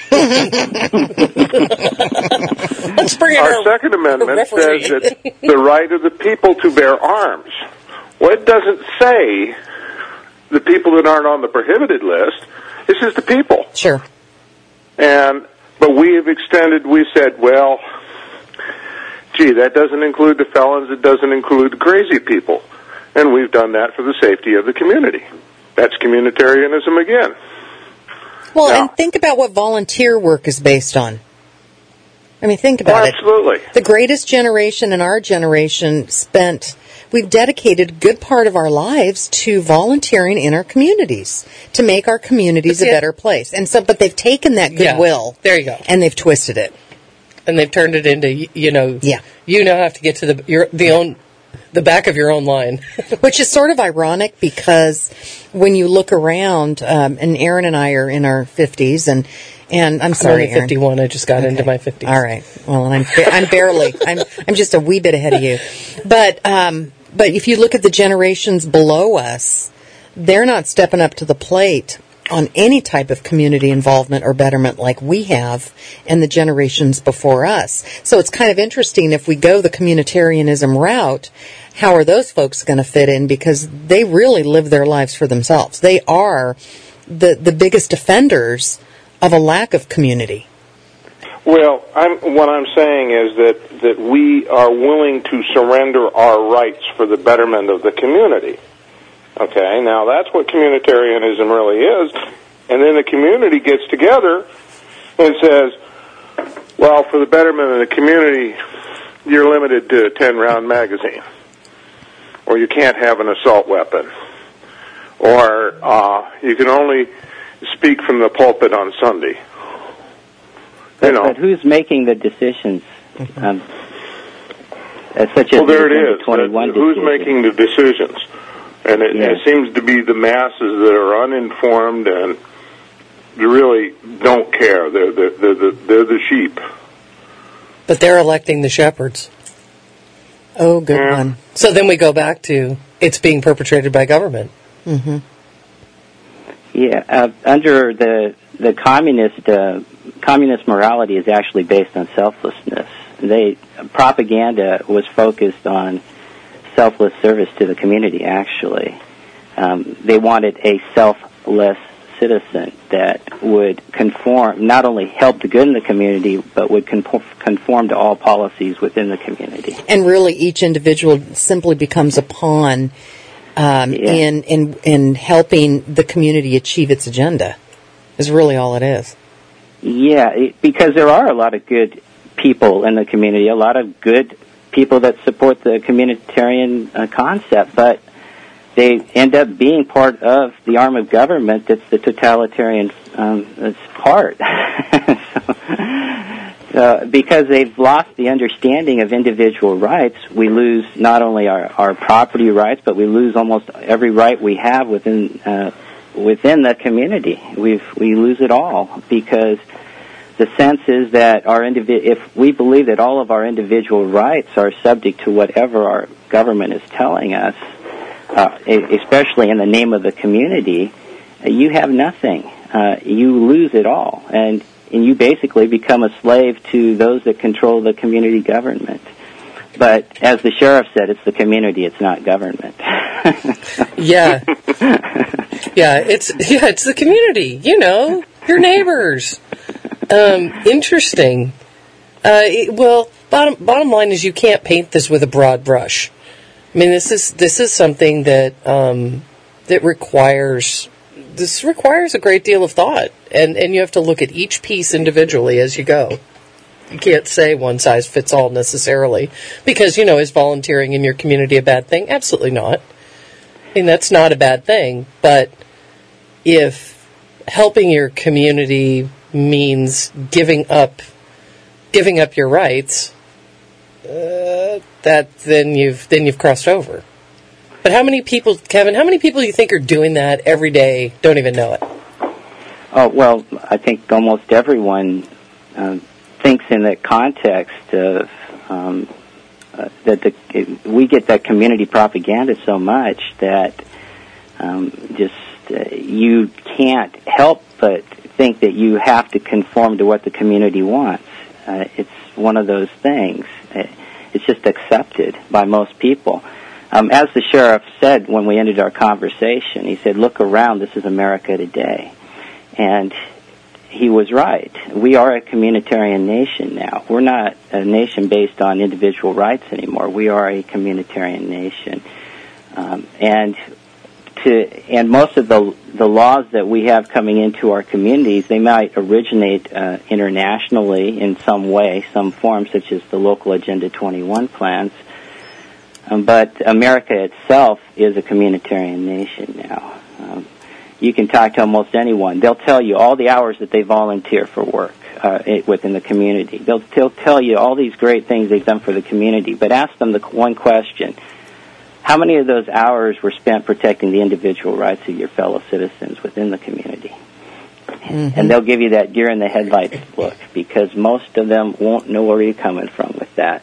Let's bring in our, our Second Amendment referee. says that the right of the people to bear arms. Well, it doesn't say the people that aren't on the prohibited list. This is the people. Sure. And but we have extended. We said, well, gee, that doesn't include the felons. It doesn't include the crazy people. And we've done that for the safety of the community. That's communitarianism again. Well, now, and think about what volunteer work is based on. I mean, think about Oh, it. absolutely. The greatest generation in our generation spent, we've dedicated a good part of our lives to volunteering in our communities, to make our communities a Yeah. better place. And so, but they've taken that Yeah. goodwill. There you go. And they've twisted it. And they've turned it into, y- you know, Yeah. you now have to get to the your the own the back of your own line. Which is sort of ironic because when you look around, um, and Aaron and I are in our fifties, and and I'm I'm sorry, only Aaron. fifty-one. I just got into my fifties. All right. Well, and I'm ba- I'm barely. I'm I'm just a wee bit ahead of you. But um, but if you look at the generations below us, they're not stepping up to the plate on any type of community involvement or betterment like we have and the generations before us. So it's kind of interesting if we go the communitarianism route, how are those folks going to fit in? Because they really live their lives for themselves. They are the, the biggest offenders of a lack of community. Well, I'm, what I'm saying is that, that we are willing to surrender our rights for the betterment of the community. Okay, now that's what communitarianism really is. And then the community gets together and says, well, for the betterment of the community, you're limited to a ten-round magazine. Or you can't have an assault weapon. Or uh, you can only speak from the pulpit on Sunday. But, You know. but who's making the decisions? Um, as such as Well, there the it Agenda is. twenty-one That- Who's decision. making the decisions? And it, Yeah. it seems to be the masses that are uninformed and really don't care. They're, they're, they're, the, they're the sheep. But they're electing the shepherds. Oh, good Yeah. one. So then we go back to it's being perpetrated by government. Mm-hmm. Yeah, uh, under the the communist uh, communist morality is actually based on selflessness. They propaganda was focused on selfless service to the community. Actually, um, they wanted a selfless citizen that would conform, not only help the good in the community, but would conform, conform to all policies within the community. And really, each individual simply becomes a pawn um, Yeah. in in in helping the community achieve its agenda. Is really all it is. Yeah, it, because there are a lot of good people in the community, a lot of good people that support the communitarian uh, concept, but they end up being part of the arm of government that's the totalitarian um, that's part. so, so because they've lost the understanding of individual rights, we lose not only our, our property rights, but we lose almost every right we have within uh, within the community. We we lose it all because the sense is that our indivi- if we believe that all of our individual rights are subject to whatever our government is telling us, uh, especially in the name of the community, uh, you have nothing. Uh, you lose it all, and and you basically become a slave to those that control the community government. But as the sheriff said, it's the community; it's not government. Yeah. Yeah, it's yeah, it's the community, you know, your neighbors. Um, interesting. Uh, it, well, bottom bottom line is you can't paint this with a broad brush. I mean, this is this is something that um, that requires this requires a great deal of thought, and and you have to look at each piece individually as you go. You can't say one size fits all necessarily, because, you know, is volunteering in your community a bad thing? Absolutely not. I mean, that's not a bad thing, but if helping your community means giving up giving up your rights, uh, that then you've then you've crossed over. But how many people, Kevin, how many people do you think are doing that every day, don't even know it? Oh, well, I think almost everyone uh, thinks in that context of um, uh, that the, it, we get that community propaganda so much that um, just uh, you can't help but think that you have to conform to what the community wants. Uh, it's one of those things. It, it's just accepted by most people. Um, as the sheriff said when we ended our conversation, he said, "Look around, this is America today." And he was right. We are a communitarian nation now. We're not a nation based on individual rights anymore. We are a communitarian nation. Um, and to, and most of the the laws that we have coming into our communities, they might originate uh, internationally in some way, some form, such as the local Agenda twenty-one plans. Um, but America itself is a communitarian nation now. Um, you can talk to almost anyone. They'll tell you all the hours that they volunteer for work uh, it, within the community. They'll, they'll tell you all these great things they've done for the community. But ask them the one question. How many of those hours were spent protecting the individual rights of your fellow citizens within the community? Mm-hmm. And they'll give you that deer in the headlights look, because most of them won't know where you're coming from with that.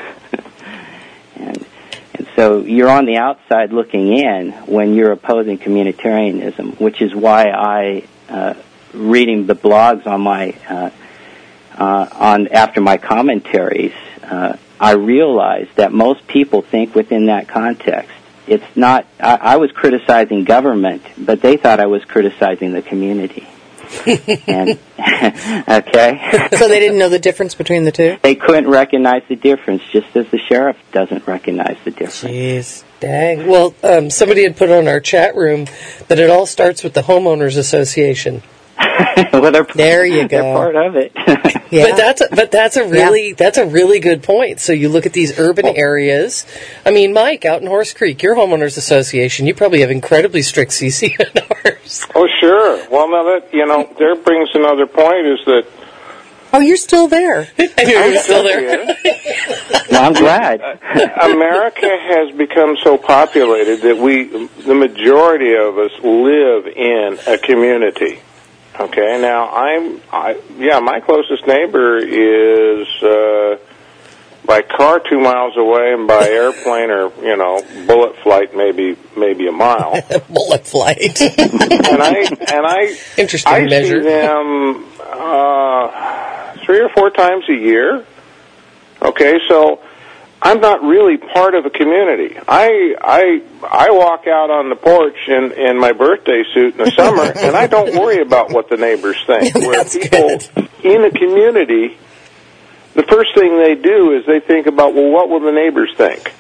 and and so you're on the outside looking in when you're opposing communitarianism, which is why I, uh, reading the blogs on my uh, uh, on after my commentaries, uh, I realized that most people think within that context. It's not, I, I was criticizing government, but they thought I was criticizing the community. and, okay? So they didn't know the difference between the two? They couldn't recognize the difference, just as the sheriff doesn't recognize the difference. Jeez, dang. Well, um, somebody had put on our chat room that it all starts with the Homeowners Association. well, they're, there you go. They're part of it. yeah. But that's a, but that's a really yeah. that's a really good point. So you look at these urban areas. I mean, Mike, out in Horse Creek, your homeowners association, you probably have incredibly strict C C N Rs. Oh, sure. Well, now that you know, there brings another point is that. Oh, you're still there. I knew you were still there. Well, I'm glad. America has become so populated that we, the majority of us, live in a community. Okay, now I'm, I, yeah, my closest neighbor is uh, by car two miles away, and by airplane or you know bullet flight maybe maybe a mile. Bullet flight. and I and I interesting I measure. see them uh, three or four times a year. Okay, so I'm not really part of a community. I I I walk out on the porch in, in my birthday suit in the summer, and I don't worry about what the neighbors think. Where people good. in a community, the first thing they do is they think about, well, what will the neighbors think?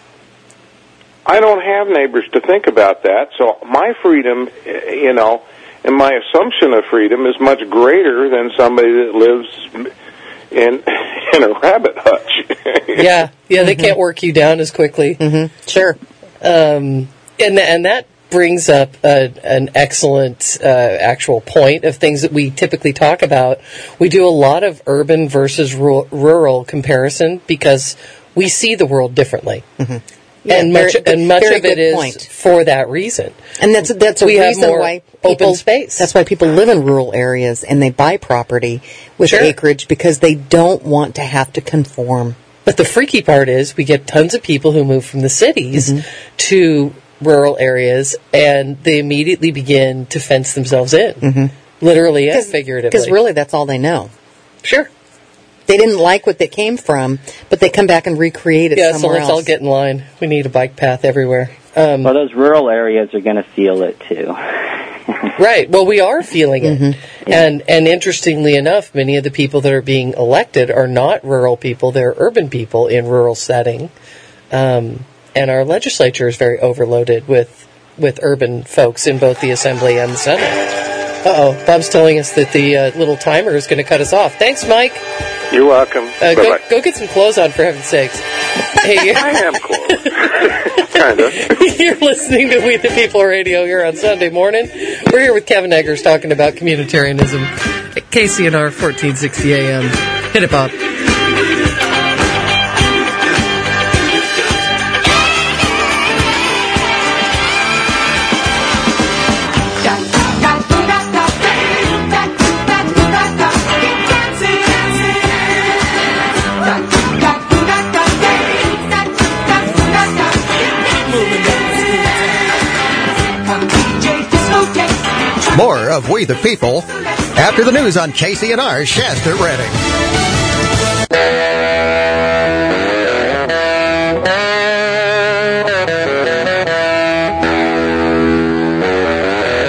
I don't have neighbors to think about that, so my freedom, you know, and my assumption of freedom is much greater than somebody that lives in in a rabbit hutch. yeah, yeah, they can't work you down as quickly. Mm-hmm. Sure. Um, and and that brings up a, an excellent uh, actual point of things that we typically talk about. We do a lot of urban versus rural, rural comparison because we see the world differently. Mm-hmm. Yeah, and much very, and much very of it is point. for that reason. And that's that's a we reason have more why people, open space. That's why people live in rural areas and they buy property with sure. acreage because they don't want to have to conform. But the freaky part is we get tons of people who move from the cities mm-hmm. to rural areas, and they immediately begin to fence themselves in, mm-hmm. literally and figuratively. Because really, that's all they know. Sure. They didn't like what they came from, but they come back and recreate it yeah, somewhere else. Yeah, so let's all get in line. We need a bike path everywhere. Um, well, those rural areas are going to feel it, too. Right. Well, we are feeling it. Mm-hmm. Yeah. And and interestingly enough, many of the people that are being elected are not rural people. They're urban people in rural setting. Um, and our legislature is very overloaded with, with urban folks in both the Assembly and the Senate. Uh-oh. Bob's telling us that the uh, little timer is going to cut us off. Thanks, Mike. You're welcome. Uh, go, go get some clothes on, for heaven's sakes. Hey, I am clothes. kind of. You're listening to We the People Radio here on Sunday morning. We're here with Kevin Eggers talking about communitarianism at K C N R fourteen sixty A M. Hit it, Bob. More of We the People after the news on K C N R Shasta Redding.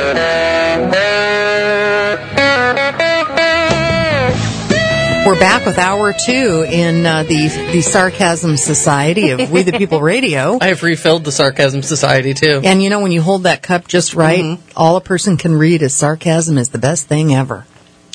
We're back with with hour two in uh, the the Sarcasm Society of We the People Radio. I have refilled the Sarcasm Society, too. And you know, when you hold that cup just right, mm-hmm. all a person can read is sarcasm is the best thing ever.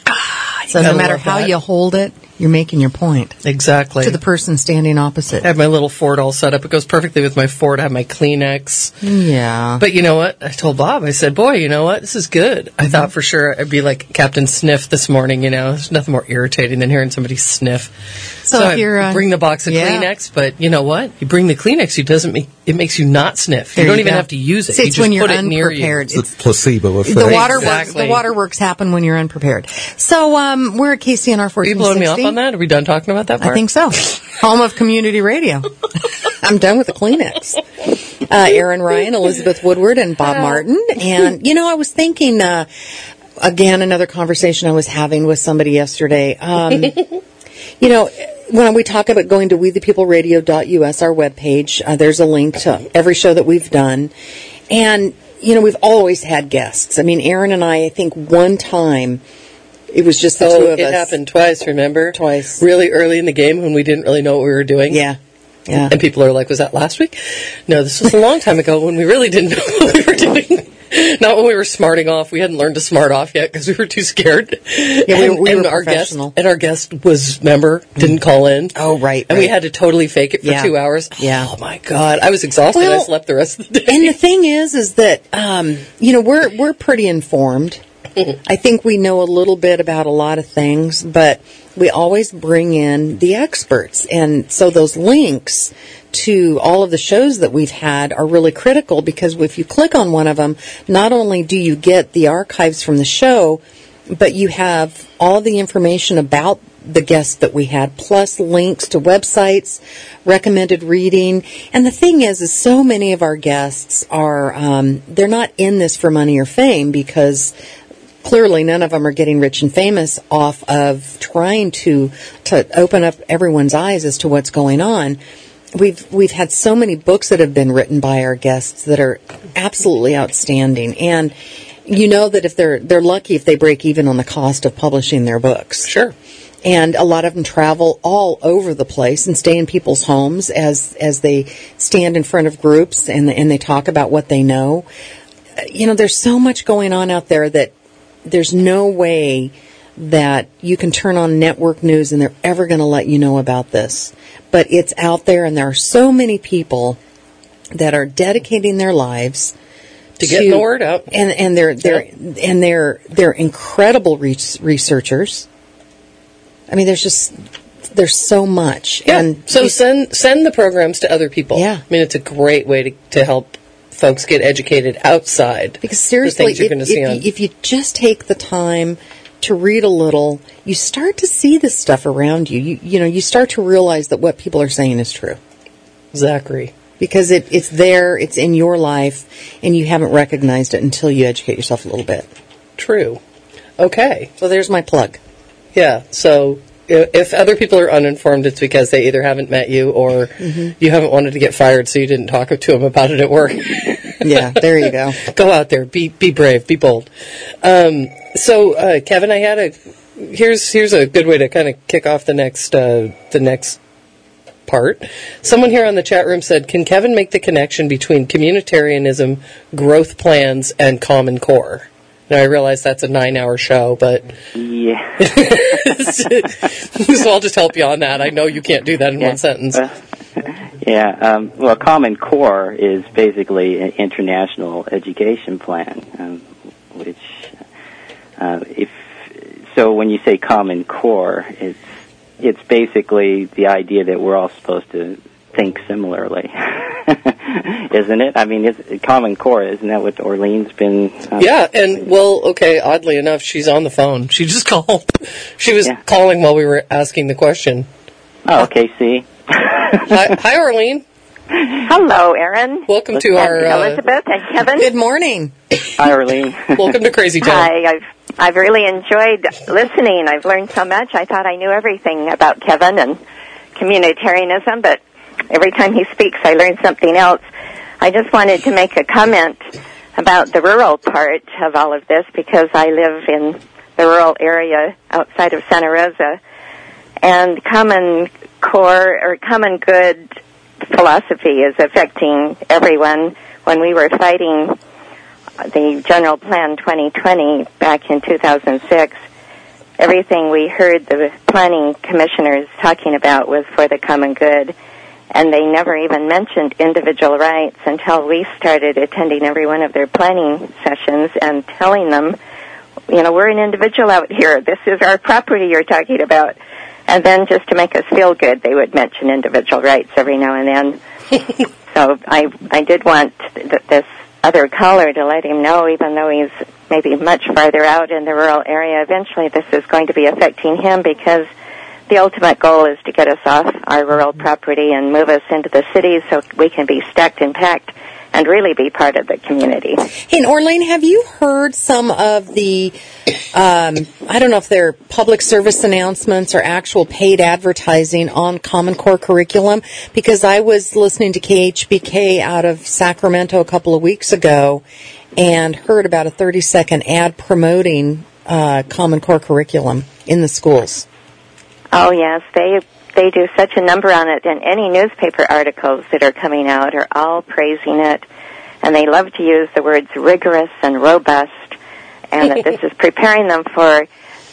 Ah, so no matter how that. you hold it, you're making your point. Exactly. To the person standing opposite. I have my little fort all set up. It goes perfectly with my fort. I have my Kleenex. Yeah. But you know what? I told Bob, I said, boy, you know what? This is good. Mm-hmm. I thought for sure I'd be like Captain Sniff this morning, you know. There's nothing more irritating than hearing somebody sniff. So, so if you're, I uh, bring the box of yeah. Kleenex, but you know what? You bring the Kleenex, it doesn't make, it makes you not sniff. There you don't you even go. have to use it. See, you it's just when you're put it near you. unprepared. It's the placebo effect. The water exactly. works. The water works happen when you're unprepared. So um, we're at K C N R fourteen sixty. Are you blowing me off on that? Are we done talking about that part? I think so. Home of community radio. I'm done with the Kleenex. Uh, Aaron Ryan, Elizabeth Woodward, and Bob Martin. And, you know, I was thinking, uh, again, another conversation I was having with somebody yesterday. Um, you know, when we talk about going to we the people radio dot U S, our webpage, uh, there's a link to every show that we've done. And, you know, we've always had guests. I mean, Aaron and I, I think one time, it was just the oh, two of it us. It happened twice, remember? Twice. Really early in the game when we didn't really know what we were doing. Yeah. Yeah. And people are like, was that last week? No, this was a long time ago when we really didn't know what we were doing. Not when we were smarting off. We hadn't learned to smart off yet because we were too scared. Yeah, we, and, we and were our guest professional. And our guest was, remember, didn't call in. Oh, right. And right. we had to totally fake it for yeah. two hours. Yeah. Oh, my God. I was exhausted. Well, I slept the rest of the day. And the thing is, is that, um, you know, we're, we're pretty informed. I think we know a little bit about a lot of things, but we always bring in the experts. And so those links to all of the shows that we've had are really critical because if you click on one of them, not only do you get the archives from the show, but you have all the information about the guests that we had, plus links to websites, recommended reading. And the thing is, is so many of our guests are, um, they're not in this for money or fame because clearly none of them are getting rich and famous off of trying to to open up everyone's eyes as to what's going on. We've we've had so many books that have been written by our guests that are absolutely outstanding. And you know that if they're they're lucky if they break even on the cost of publishing their books. Sure. And a lot of them travel all over the place and stay in people's homes as as they stand in front of groups and and they talk about what they know. You know, there's so much going on out there that there's no way that you can turn on network news and they're ever going to let you know about this. But it's out there, and there are so many people that are dedicating their lives to, to get the word out. And and they're they're yeah. and they're they're incredible re- researchers. I mean, there's just there's so much. Yeah. And so send send the programs to other people. Yeah. I mean, it's a great way to to help folks get educated outside. Because seriously, if, if, you, if you just take the time to read a little, you start to see this stuff around you. You, you know, you start to realize that what people are saying is true. Zachary. Because it, it's there, it's in your life, and you haven't recognized it until you educate yourself a little bit. True. Okay. So there's my plug. Yeah, so if other people are uninformed, it's because they either haven't met you or mm-hmm. you haven't wanted to get fired, so you didn't talk to them about it at work. Yeah, there you go. Go out there, be be brave, be bold. Um, so, uh, Kevin, I had a here's here's a good way to kind of kick off the next uh, the next part. Someone here on the chat room said, "Can Kevin make the connection between communitarianism, growth plans, and Common Core?" Now, I realize that's a nine-hour show, but... Yeah. So I'll just help you on that. I know you can't do that in yeah. one sentence. Uh, yeah. Um, well, Common Core is basically an international education plan, um, which, uh, if so when you say Common Core, it's it's basically the idea that we're all supposed to think similarly, isn't it? I mean, it's Common Core, isn't that what Orlean's been? Um, yeah, and well, okay. Oddly enough, she's on the phone. She just called. She was yeah. calling while we were asking the question. Oh, okay. See. hi, hi, Orlean. Hello, Aaron. Welcome to our uh, Elizabeth and Kevin. Good morning. Hi, Arlene. Welcome to Crazy Town. Hi, I've I've really enjoyed listening. I've learned so much. I thought I knew everything about Kevin and communitarianism, but every time he speaks, I learn something else. I just wanted to make a comment about the rural part of all of this because I live in the rural area outside of Santa Rosa. And common core or common good philosophy is affecting everyone. When we were fighting the General Plan twenty twenty back in two thousand six, everything we heard the planning commissioners talking about was for the common good. And they never even mentioned individual rights until we started attending every one of their planning sessions and telling them, you know, we're an individual out here. This is our property you're talking about. And then just to make us feel good, they would mention individual rights every now and then. So I I did want th- this other caller to let him know, even though he's maybe much farther out in the rural area, eventually this is going to be affecting him, because the ultimate goal is to get us off our rural property and move us into the cities so we can be stacked and packed and really be part of the community. Hey, and Orlane, have you heard some of the, um, I don't know if they're public service announcements or actual paid advertising on Common Core curriculum? Because I was listening to K H B K out of Sacramento a couple of weeks ago and heard about a thirty-second ad promoting uh, Common Core curriculum in the schools. Oh, yes, they they do such a number on it, and any newspaper articles that are coming out are all praising it, and they love to use the words rigorous and robust, and that this is preparing them for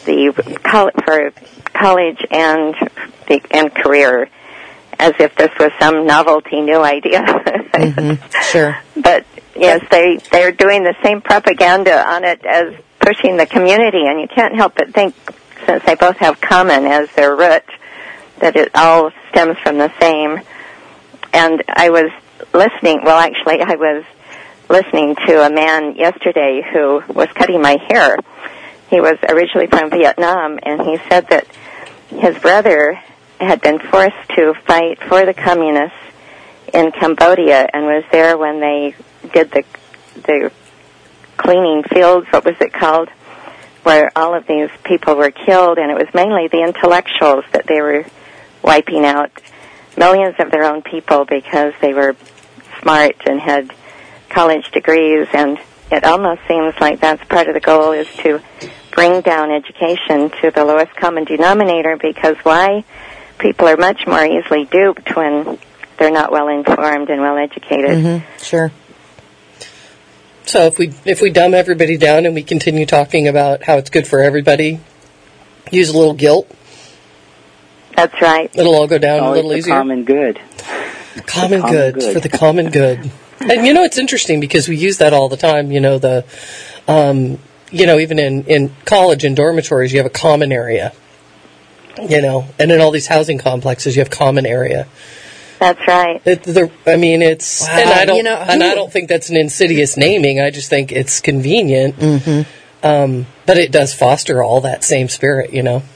the col- for college and the and career, as if this was some novelty new idea. Mm-hmm. Sure. But yes, they they're doing the same propaganda on it as pushing the community, and you can't help but think, since they both have common as their root, that it all stems from the same. And I was listening, well, actually, I was listening to a man yesterday who was cutting my hair. He was originally from Vietnam, and he said that his brother had been forced to fight for the communists in Cambodia and was there when they did the the cleaning fields, what was it called, where all of these people were killed, and it was mainly the intellectuals that they were wiping out, millions of their own people, because they were smart and had college degrees, and it almost seems like that's part of the goal, is to bring down education to the lowest common denominator, because why? People are much more easily duped when they're not well informed and well educated. Mm-hmm. Sure. So if we if we dumb everybody down and we continue talking about how it's good for everybody, use a little guilt. That's right. It'll all go down Always a little the easier. Common good. Common, common good, good for the common good. And you know, it's interesting because we use that all the time. You know, the um, you know, even in, in college and dormitories, you have a common area. You know, and in all these housing complexes, you have common area. That's right. It, the, I mean, it's Wow. and I don't You know, and who- I don't think that's an insidious naming. I just think it's convenient. Mm-hmm. Um, but it does foster all that same spirit, you know.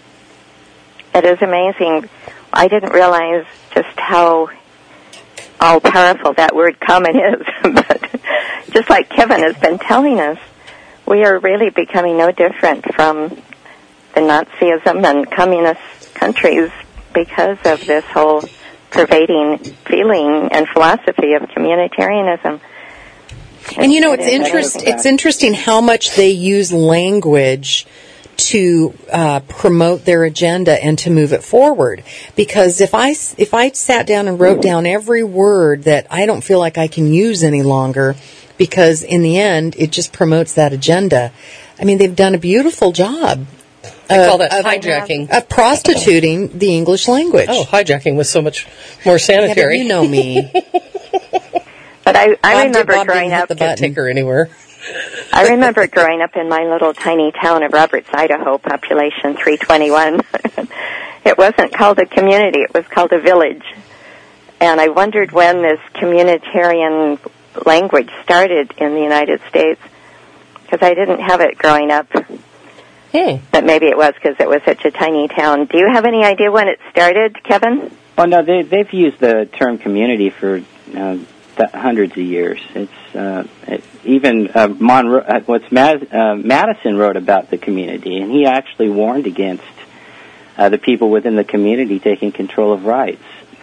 It is amazing. I didn't realize just how all powerful that word common is. But just like Kevin has been telling us, we are really becoming no different from the Nazism and communist countries because of this whole pervading feeling and philosophy of communitarianism. And you know, it's It is- interest, it's interesting how much they use language to uh, promote their agenda and to move it forward. Because if I, s- if I sat down and wrote down every word that I don't feel like I can use any longer, because in the end, it just promotes that agenda. I mean, they've done a beautiful job. I call that of, hijacking. Of prostituting the English language. Oh, hijacking was so much more Yeah, but sanitary. you know me. But I, I Bob remember did- Bob growing didn't hit up. the Can't button. take her anywhere. I remember growing up in my little tiny town of Roberts, Idaho, population three twenty-one. It wasn't called a community; it was called a village. And I wondered when this communitarian language started in the United States, because I didn't have it growing up. Hmm. But maybe it was because it was such a tiny town. Do you have any idea when it started, Kevin? Well, no, they, they've used the term community for uh, th- hundreds of years. It's uh, it, even uh, Monroe. Uh, what's Mad- uh, Madison wrote about the community, and he actually warned against uh, the people within the community taking control of rights.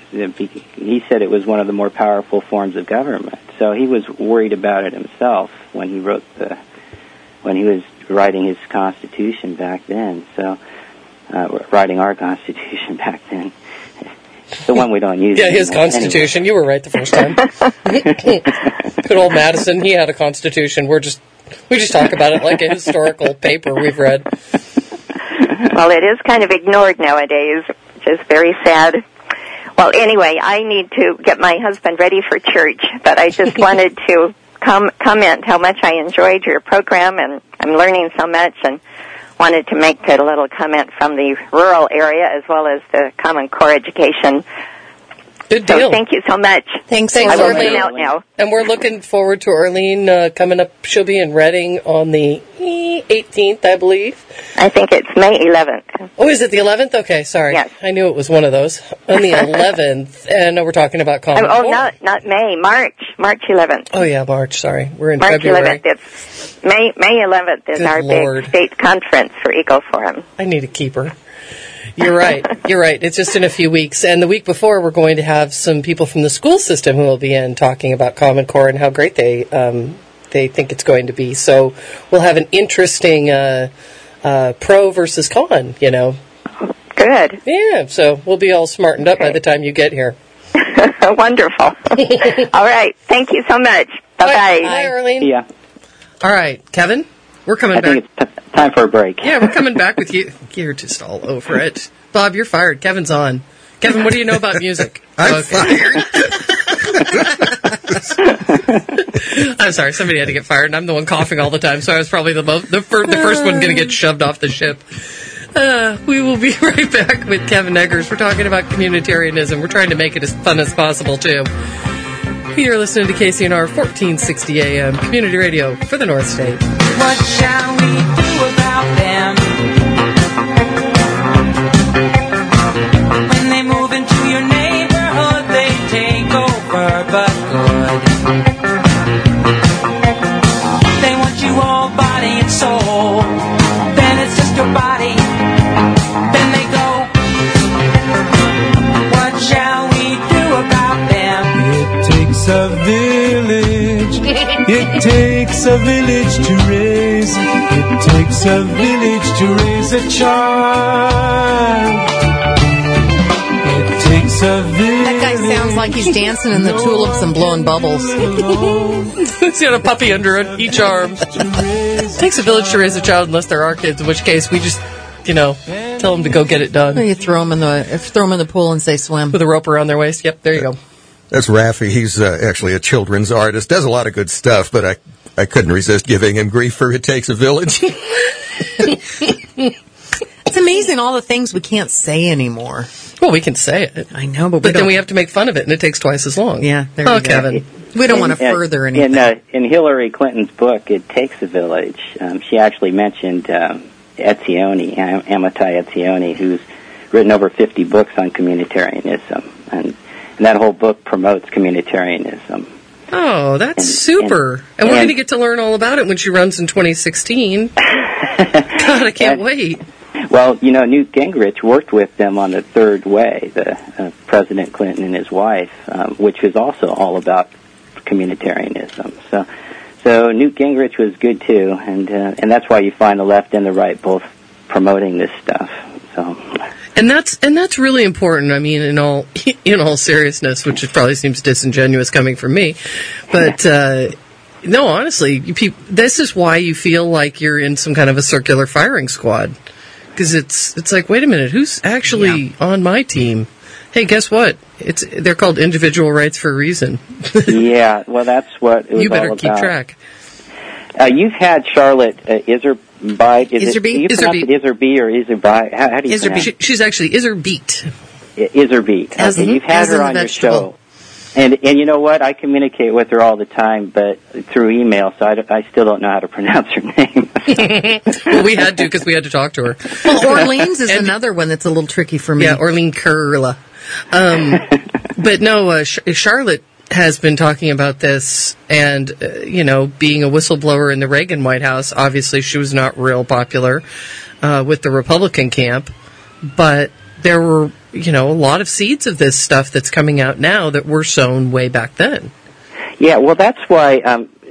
He said it was one of the more powerful forms of government. So he was worried about it himself when he wrote the when he was writing his Constitution back then. So uh, writing our Constitution back then. The one we don't use. Yeah, his anymore. Constitution. Anyway. You were right the first time. Good old Madison. He had a Constitution. We're just we just talk about it like a historical paper we've read. Well, it is kind of ignored nowadays, which is very sad. Well, anyway, I need to get my husband ready for church, but I just wanted to com- comment how much I enjoyed your program, and I'm learning so much, and wanted to make a little comment from the rural area as well as the Common Core education. Good So deal. thank you so much. Thanks, Thanks, I will Arlene. tune out now. And we're looking forward to Arlene uh, coming up. She'll be in Reading on the eighteenth, I believe. I think it's May eleventh. Oh, is it the eleventh? Okay, sorry. Yes. I knew it was one of those. On the eleventh, and we're talking about Common Oh, Core. not not May, March, March eleventh. Oh, yeah, March, sorry. We're in March February. eleventh. It's May May eleventh is Good our Lord. big state conference for Eco Forum. I need a keeper. You're right. You're right. It's just in a few weeks. And the week before, we're going to have some people from the school system who will be in talking about Common Core and how great they um, they think it's going to be. So we'll have an interesting uh, uh, pro versus con, you know. Good. Yeah, so we'll be all smartened up by the time you get here. Wonderful. All right. Thank you so much. Bye-bye. Bye, Arlene. Yeah, All right, Kevin, we're coming I back. think it's t- time for a break. Yeah, we're coming back with you. You're just all over it. Bob, you're fired. Kevin's on. Kevin, what do you know about music? I'm fired. I'm sorry, somebody had to get fired, and I'm the one coughing all the time, so I was probably the most, the, fir- the first one going to get shoved off the ship. Uh, we will be right back with Kevin Eggers. We're talking about communitarianism. We're trying to make it as fun as possible, too. You're listening to K C N R fourteen sixty A M, Community Radio for the North State. What shall we do about them? When they move into your neighborhood, they take over, but good. They want you all body and soul. Then it's just your body. Then they go. What shall we do about them? It takes a village. It takes a village to raise. It takes a village to raise a child. It takes a village. That guy sounds like he's dancing in the tulips and blowing bubbles. He's got a puppy under each arm. It takes a village to raise a child unless there are kids, in which case we just, you know, tell them to go get it done. Or you throw them in the throw them in the pool and say swim with a rope around their waist. Yep, there you go. That's Raffi. He's uh, actually a children's artist. Does a lot of good stuff, but I, I couldn't resist giving him grief for It Takes a Village. It's amazing all the things we can't say anymore. Well, we can say it. I know, but, But we then don't. we have to make fun of it, and it takes twice as long. Yeah, there oh, you go. Kevin. We don't want to In- further in, anything. uh, in Hillary Clinton's book, It Takes a Village, um, she actually mentioned um, Etzioni, Am- Amitai Etzioni, who's written over fifty books on communitarianism. And, and that whole book promotes communitarianism. Oh, that's And- super. And, and- we're going and- to get to learn all about it when she runs in twenty sixteen. God, I can't And- wait. Well, you know, Newt Gingrich worked with them on the Third Way, the uh, President Clinton and his wife, um, which was also all about communitarianism. So, so Newt Gingrich was good too, and uh, and that's why you find the left and the right both promoting this stuff. So, And that's and that's really important. I mean, in all in all seriousness, which it probably seems disingenuous coming from me, but uh, no, honestly, you peop- this is why you feel like you're in some kind of a circular firing squad, because it's it's like, wait a minute, who's actually Yeah. on my team? Hey, guess what? It's they're called individual rights for a reason. yeah, well, that's what it was You better all keep about. track. Uh, you've had Charlotte uh, Iserbyt. Is Iserby? It, do you pronounce Iserby. it Iserby or Iserby? How, how do you Iser, pronounce she, it? she's actually Iserbeat. I- Iserby. As Okay, in- you've had as her in the on your vegetable. show. And and you know what? I communicate with her all the time, but through email, so I, d- I still don't know how to pronounce her name. Well, we had to because we had to talk to her. Well, Orleans is And- another one that's a little tricky for me. Yeah, Orlean Curla. Um, but no, uh, Sh- Charlotte has been talking about this, and uh, you know, being a whistleblower in the Reagan White House, obviously she was not real popular uh, with the Republican camp, but there were, you know, a lot of seeds of this stuff that's coming out now that were sown way back then. Yeah, well, that's why um,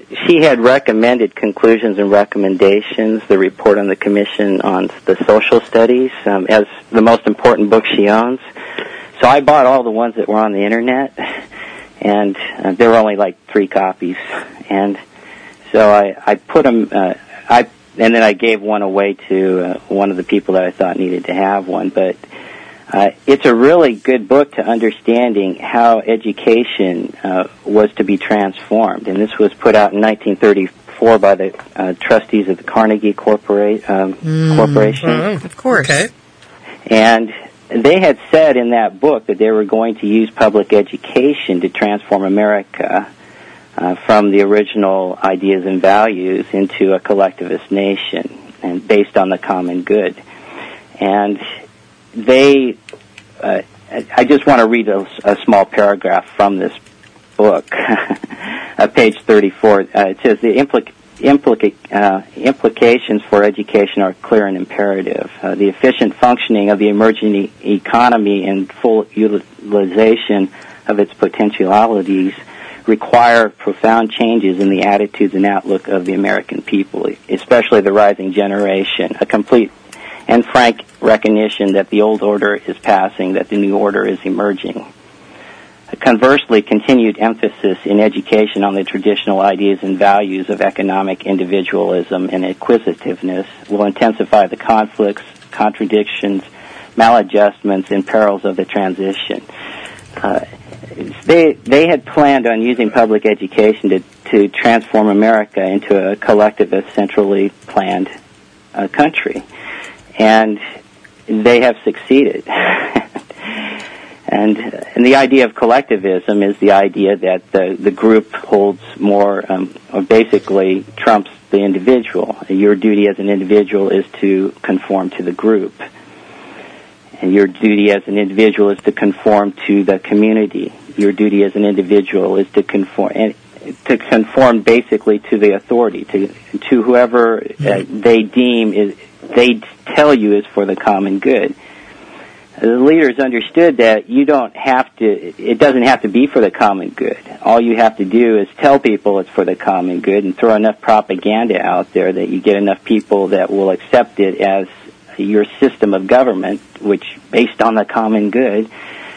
she had recommended Conclusions and Recommendations, the report on the Commission on the Social Studies, um, as the most important book she owns. So I bought all the ones that were on the internet, and uh, there were only like three copies. And so I, I put them, uh, I, and then I gave one away to uh, one of the people that I thought needed to have one. But uh, it's a really good book to understanding how education uh, was to be transformed. And this was put out in nineteen thirty-four by the uh, trustees of the Carnegie Corpora- um, mm. Corporation. Mm, of course. Okay. And they had said in that book that they were going to use public education to transform America uh, from the original ideas and values into a collectivist nation, and based on the common good. And they, uh, I just want to read a, a small paragraph from this book, uh, page thirty-four. Uh, it says, the implic- implica- uh, implications for education are clear and imperative. Uh, the efficient functioning of the emerging e- economy and full utilization of its potentialities require profound changes in the attitudes and outlook of the American people, especially the rising generation, a complete and frank recognition that the old order is passing, that the new order is emerging. Conversely, continued emphasis in education on the traditional ideas and values of economic individualism and acquisitiveness will intensify the conflicts, contradictions, maladjustments, and perils of the transition. Uh, they they had planned on using public education to, to transform America into a collectivist, centrally planned uh, country. And they have succeeded. And, and the idea of collectivism is the idea that the, the group holds more, um, or basically trumps the individual. Your duty as an individual is to conform to the group. And your duty as an individual is to conform to the community. Your duty as an individual is to conform, and to conform basically to the authority, to to whoever uh, they deem is, they tell you is for the common good. The leaders understood that you don't have to, it doesn't have to be for the common good. All you have to do is tell people it's for the common good and throw enough propaganda out there that you get enough people that will accept it as your system of government, which based on the common good.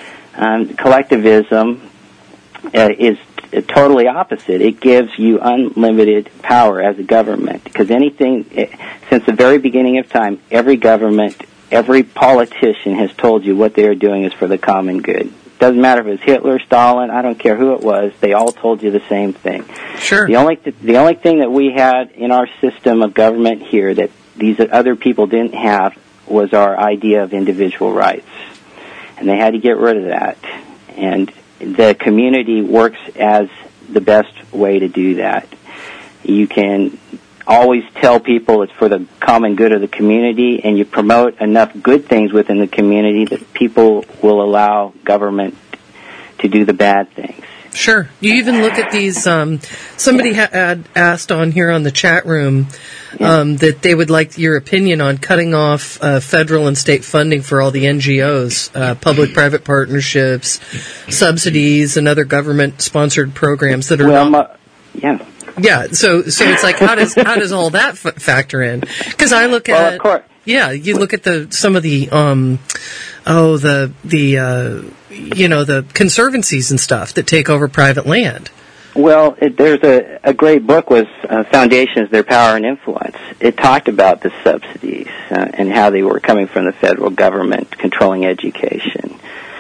Um, collectivism uh, is totally opposite. It gives you unlimited power as a government, because anything, since the very beginning of time, every government, every politician has told you what they are doing is for the common good. Doesn't matter if it's Hitler, Stalin, I don't care who it was, they all told you the same thing. Sure. The only th- the only thing that we had in our system of government here that these other people didn't have was our idea of individual rights. And they had to get rid of that. And the community works as the best way to do that. You can always tell people it's for the common good of the community, and you promote enough good things within the community that people will allow government to do the bad things. Sure. You even look at these, um, somebody ha- had asked on here on the chat room um, that they would like your opinion on cutting off uh, federal and state funding for all the N G Os, uh, public-private partnerships, subsidies, and other government-sponsored programs that are well, not... My, yeah. Yeah, so so it's like, how does how does all that f- factor in? Because I look at... Well, of course. Yeah, you look at the some of the... Um, oh, the... the uh, you know, the conservancies and stuff that take over private land. Well, it, there's a, a great book was uh, Foundations, Their Power and Influence. It talked about the subsidies uh, and how they were coming from the federal government controlling education.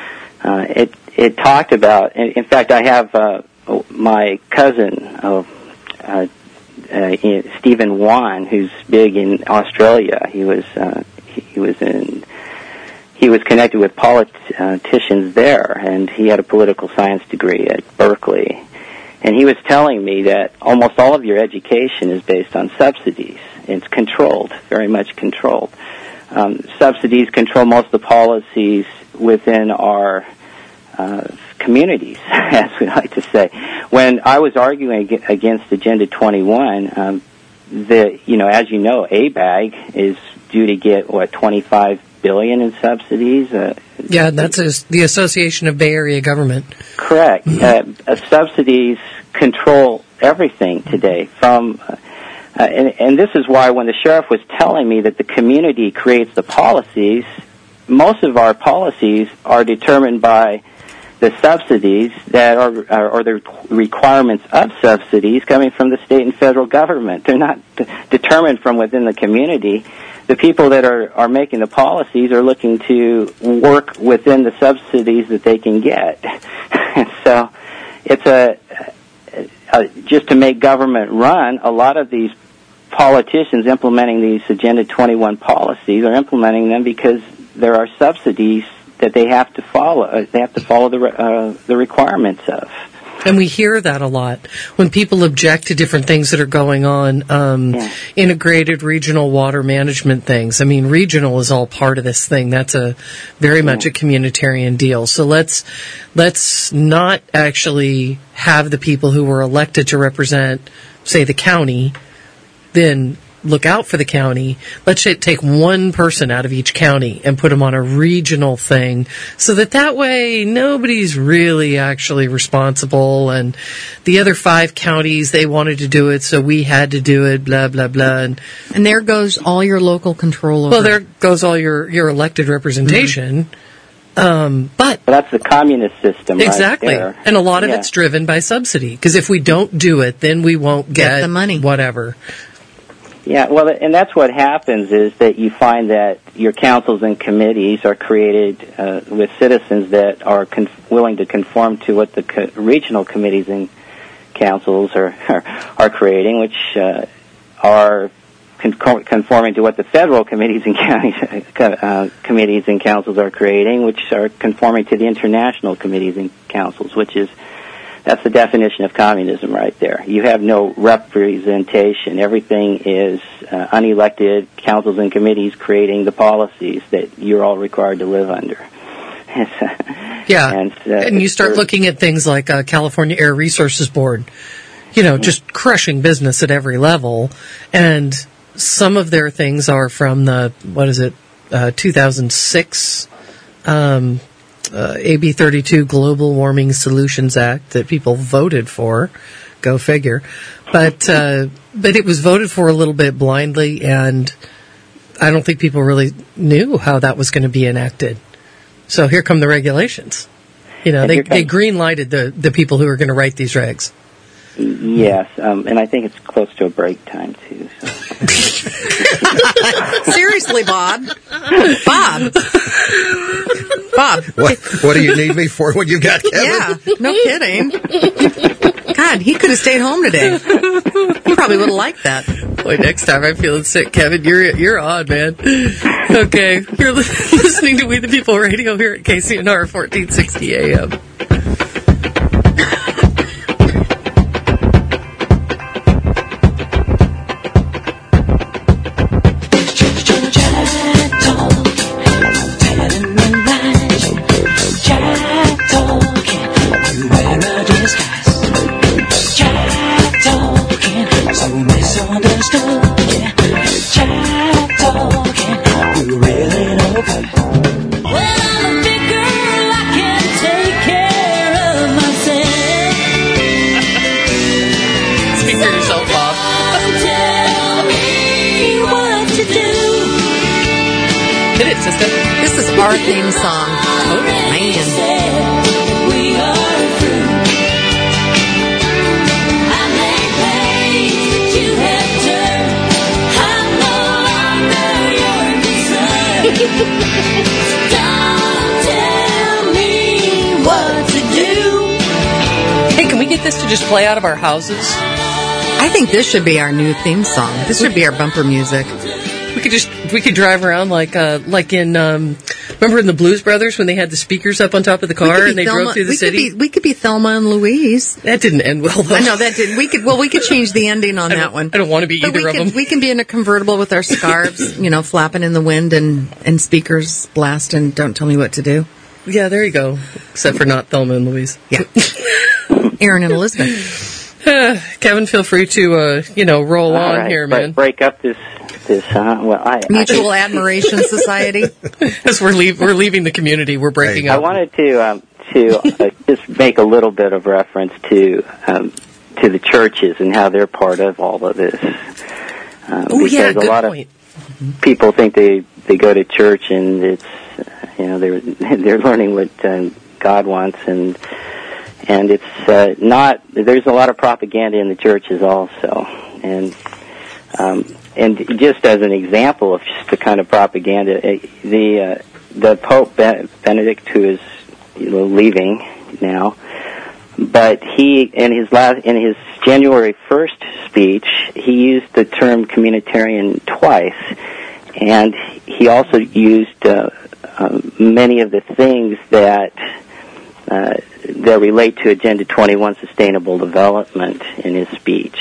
Uh, it it talked about, in, in fact, I have uh, my cousin, uh, uh, uh, Stephen Wan, who's big in Australia. He was uh, he, he was in... He was connected with politicians there, and he had a political science degree at Berkeley. And he was telling me that almost all of your education is based on subsidies. It's controlled, very much controlled. Um, subsidies control most of the policies within our uh, communities, as we like to say. When I was arguing against Agenda twenty-one, um, the you know, as you know, A B A G is due to get what twenty-five billion in subsidies. Uh, Yeah, that's a, the Association of Bay Area Government. correct. Uh, uh, subsidies control everything today. From uh, uh, and, and this is why when the sheriff was telling me that the community creates the policies, most of our policies are determined by the subsidies that are, are or the requirements of subsidies coming from the state and federal government. They're not d- determined from within the community. The people that are, are making the policies are looking to work within the subsidies that they can get. And so it's a, a just to make government run, a lot of these politicians implementing these Agenda twenty-one policies are implementing them because there are subsidies that they have to follow. Uh, they have to follow the uh, the requirements of. And we hear that a lot when people object to different things that are going on, um, Yeah. integrated regional water management things. I mean, regional is all part of this thing. That's a very much a communitarian deal. So let's let's not actually have the people who were elected to represent, say, the county, then look out for the county. Let's take one person out of each county and put them on a regional thing so that that way nobody's really actually responsible, and the other five counties, they wanted to do it, so we had to do it, blah, blah, blah. And, And there goes all your local control over. well, there goes all your, your elected representation. Um, but Well, that's the communist system, exactly. right there. And a lot of Yeah. it's driven by subsidy. Because if we don't do it, then we won't get, Get the money. Whatever. Yeah, well, and that's what happens is that you find that your councils and committees are created uh, with citizens that are con- willing to conform to what the co- regional committees and councils are are, are creating, which uh, are con- conforming to what the federal committees and counties uh, committees and councils are creating, which are conforming to the international committees and councils, which is that's the definition of communism right there. You have no representation. Everything is uh, unelected councils and committees creating the policies that you're all required to live under. Yeah. And, uh, and you start looking at things like uh, California Air Resources Board, you know, just crushing business at every level. And some of their things are from the, what is it, uh, two thousand six um Uh, A B thirty-two Global Warming Solutions Act that people voted for. Go figure. But uh, but it was voted for a little bit blindly, and I don't think people really knew how that was going to be enacted. So here come the regulations. You know, And they, here comes- they green-lighted the, the people who are going to write these regs. Yes, um, and I think it's close to a break time, too. So. Seriously, Bob. Bob. Bob. What, what do you need me for when you got Kevin? Yeah, no kidding. God, he could have stayed home today. He probably would have liked that. Boy, next time I'm feeling sick, Kevin, you're you're on, man. Okay, you're li- listening to We the People Radio here at K C N R fourteen sixty A M. This is our theme song. Oh, man. Hey, can we get this to just play out of our houses? I think this should be our new theme song. This should be our bumper music. We could just we could drive around like uh, like in um, remember in the Blues Brothers when they had the speakers up on top of the car and they Thelma, drove through the we city. Could be, we could be Thelma and Louise. That didn't end well, though. I know that did. We could well we could change the ending on I that don't- one. I don't want to be But either we of can, them. We can be in a convertible with our scarves, you know, flapping in the wind and and speakers blasting. Don't tell me what to do. Yeah, there you go. Except for not Thelma and Louise. Yeah. Aaron and Elizabeth. Kevin, feel free to uh, you know roll All on right, here, but man. break up this this, huh? Well, I Mutual I, Admiration Society. As we're leave, we're leaving the community, we're breaking I up. wanted to um, to uh, just make a little bit of reference to um, to the churches and how they're part of all of this. Um, oh yeah, because good a lot point. of people think they they go to church and it's uh, you know they're they're learning what uh, God wants, and and it's uh, not. There's a lot of propaganda in the churches also, and um, and just as an example of just the kind of propaganda, uh, the uh, the Pope Benedict, who is you know, leaving now, but he in his last in his January first speech, he used the term communitarian twice, and he also used uh, uh, many of the things that uh, that relate to Agenda twenty-one sustainable development in his speech,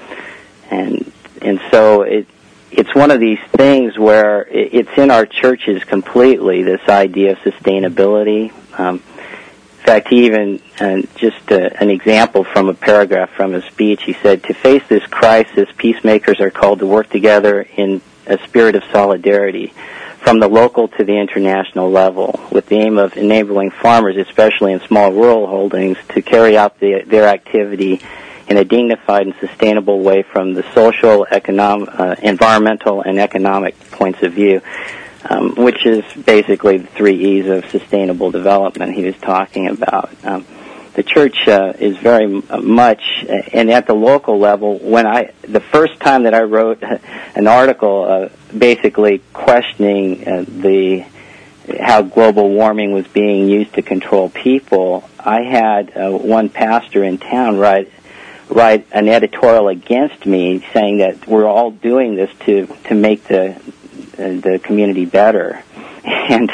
and and so it it's one of these things where it's in our churches completely, this idea of sustainability. Um, in fact, he even, uh, just uh, an example from a paragraph from his speech, he said, "To face this crisis, peacemakers are called to work together in a spirit of solidarity, from the local to the international level, with the aim of enabling farmers, especially in small rural holdings, to carry out the, their activity in a dignified and sustainable way from the social, economic, uh, environmental, and economic points of view," um, which is basically the three E's of sustainable development he was talking about. Um, the church uh, is very much, uh, and at the local level, when I, the first time that I wrote an article uh, basically questioning uh, the how global warming was being used to control people, I had uh, one pastor in town write write an editorial against me, saying that we're all doing this to to make the uh, the community better, and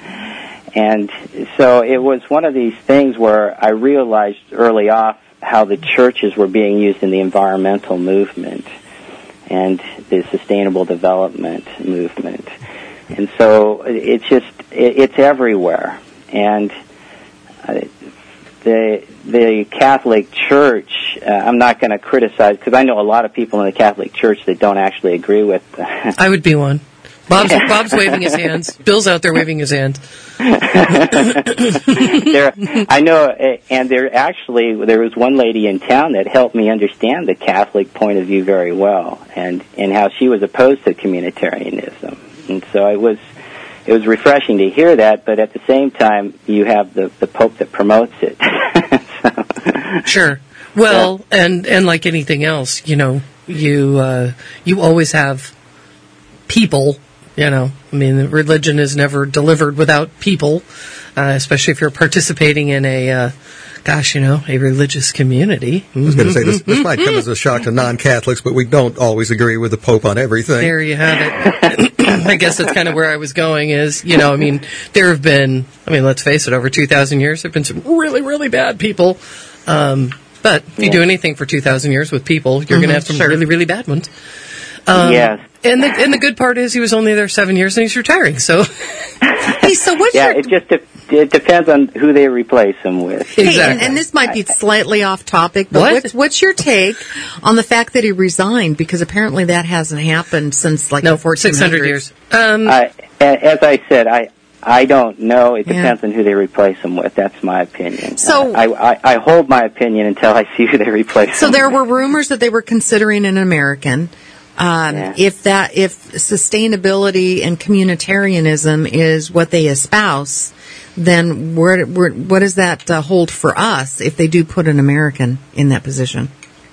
and so it was one of these things where I realized early off how the churches were being used in the environmental movement and the sustainable development movement, and so it's just it, it's everywhere, and uh, the the Catholic Church. Uh, I'm not going to criticize, because I know a lot of people in the Catholic Church that don't actually agree with. I would be one. Bob's, Bob's waving his hands. Bill's out there waving his hands. there, I know, and there actually there was one lady in town that helped me understand the Catholic point of view very well, and and how she was opposed to communitarianism, and so it was it was refreshing to hear that. But at the same time, you have the the Pope that promotes it. so, sure. Well, yeah. and and like anything else, you know, you uh, you always have people. You know, I mean, religion is never delivered without people, uh, especially if you're participating in a, uh, gosh, you know, a religious community. I was going to say, this, this might come as a shock to non-Catholics, but we don't always agree with the Pope on everything. There you have it. I guess that's kind of where I was going is, you know, I mean, there have been, I mean, let's face it, over two thousand years, there have been some really, really bad people. Um, but if you yeah. do anything for two thousand years with people, you're mm-hmm, going to have some sure. really, really bad ones. Um, yes. And the and the good part is he was only there seven years and he's retiring. So, hey, so what's yeah, your... it just de- it depends on who they replace him with. Exactly. Hey, and, and this might be slightly off topic, but what? what's, what's your take on the fact that he resigned? Because apparently that hasn't happened since like no, the fourteen hundreds. six hundred years. Um, I, as I said, I I don't know. It depends yeah. on who they replace him with. That's my opinion. So uh, I, I I hold my opinion until I see who they replace. So him there with. were rumors that they were considering an American. Um, yeah. If that, if sustainability and communitarianism is what they espouse, then where, where, what does that uh, hold for us if they do put an American in that position?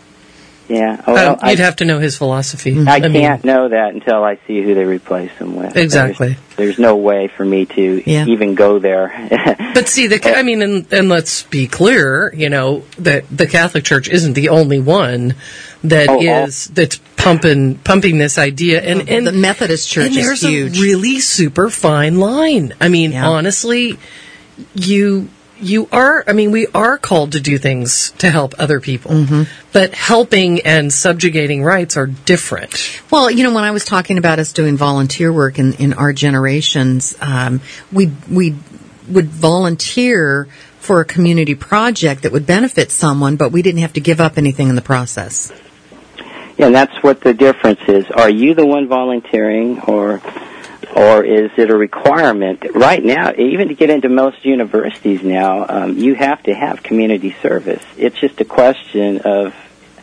Yeah, well, um, you'd I, have to know his philosophy. I, I can't mean, know that until I see who they replace him with. Exactly. There's, there's no way for me to yeah. even go there. But see, the I mean, and, and let's be clear, you know, that the Catholic Church isn't the only one that oh, is oh. that's pumping pumping this idea, and, and the Methodist Church and is huge. There's a really super fine line. I mean, yeah. honestly, you. You are, I mean, we are called to do things to help other people, mm-hmm. but helping and subjugating rights are different. Well, you know, when I was talking about us doing volunteer work in, in our generations, um, we we would volunteer for a community project that would benefit someone, but we didn't have to give up anything in the process. Yeah, and that's what the difference is. Are you the one volunteering, or or is it a requirement? Right now, even to get into most universities now, um, you have to have community service. It's just a question of,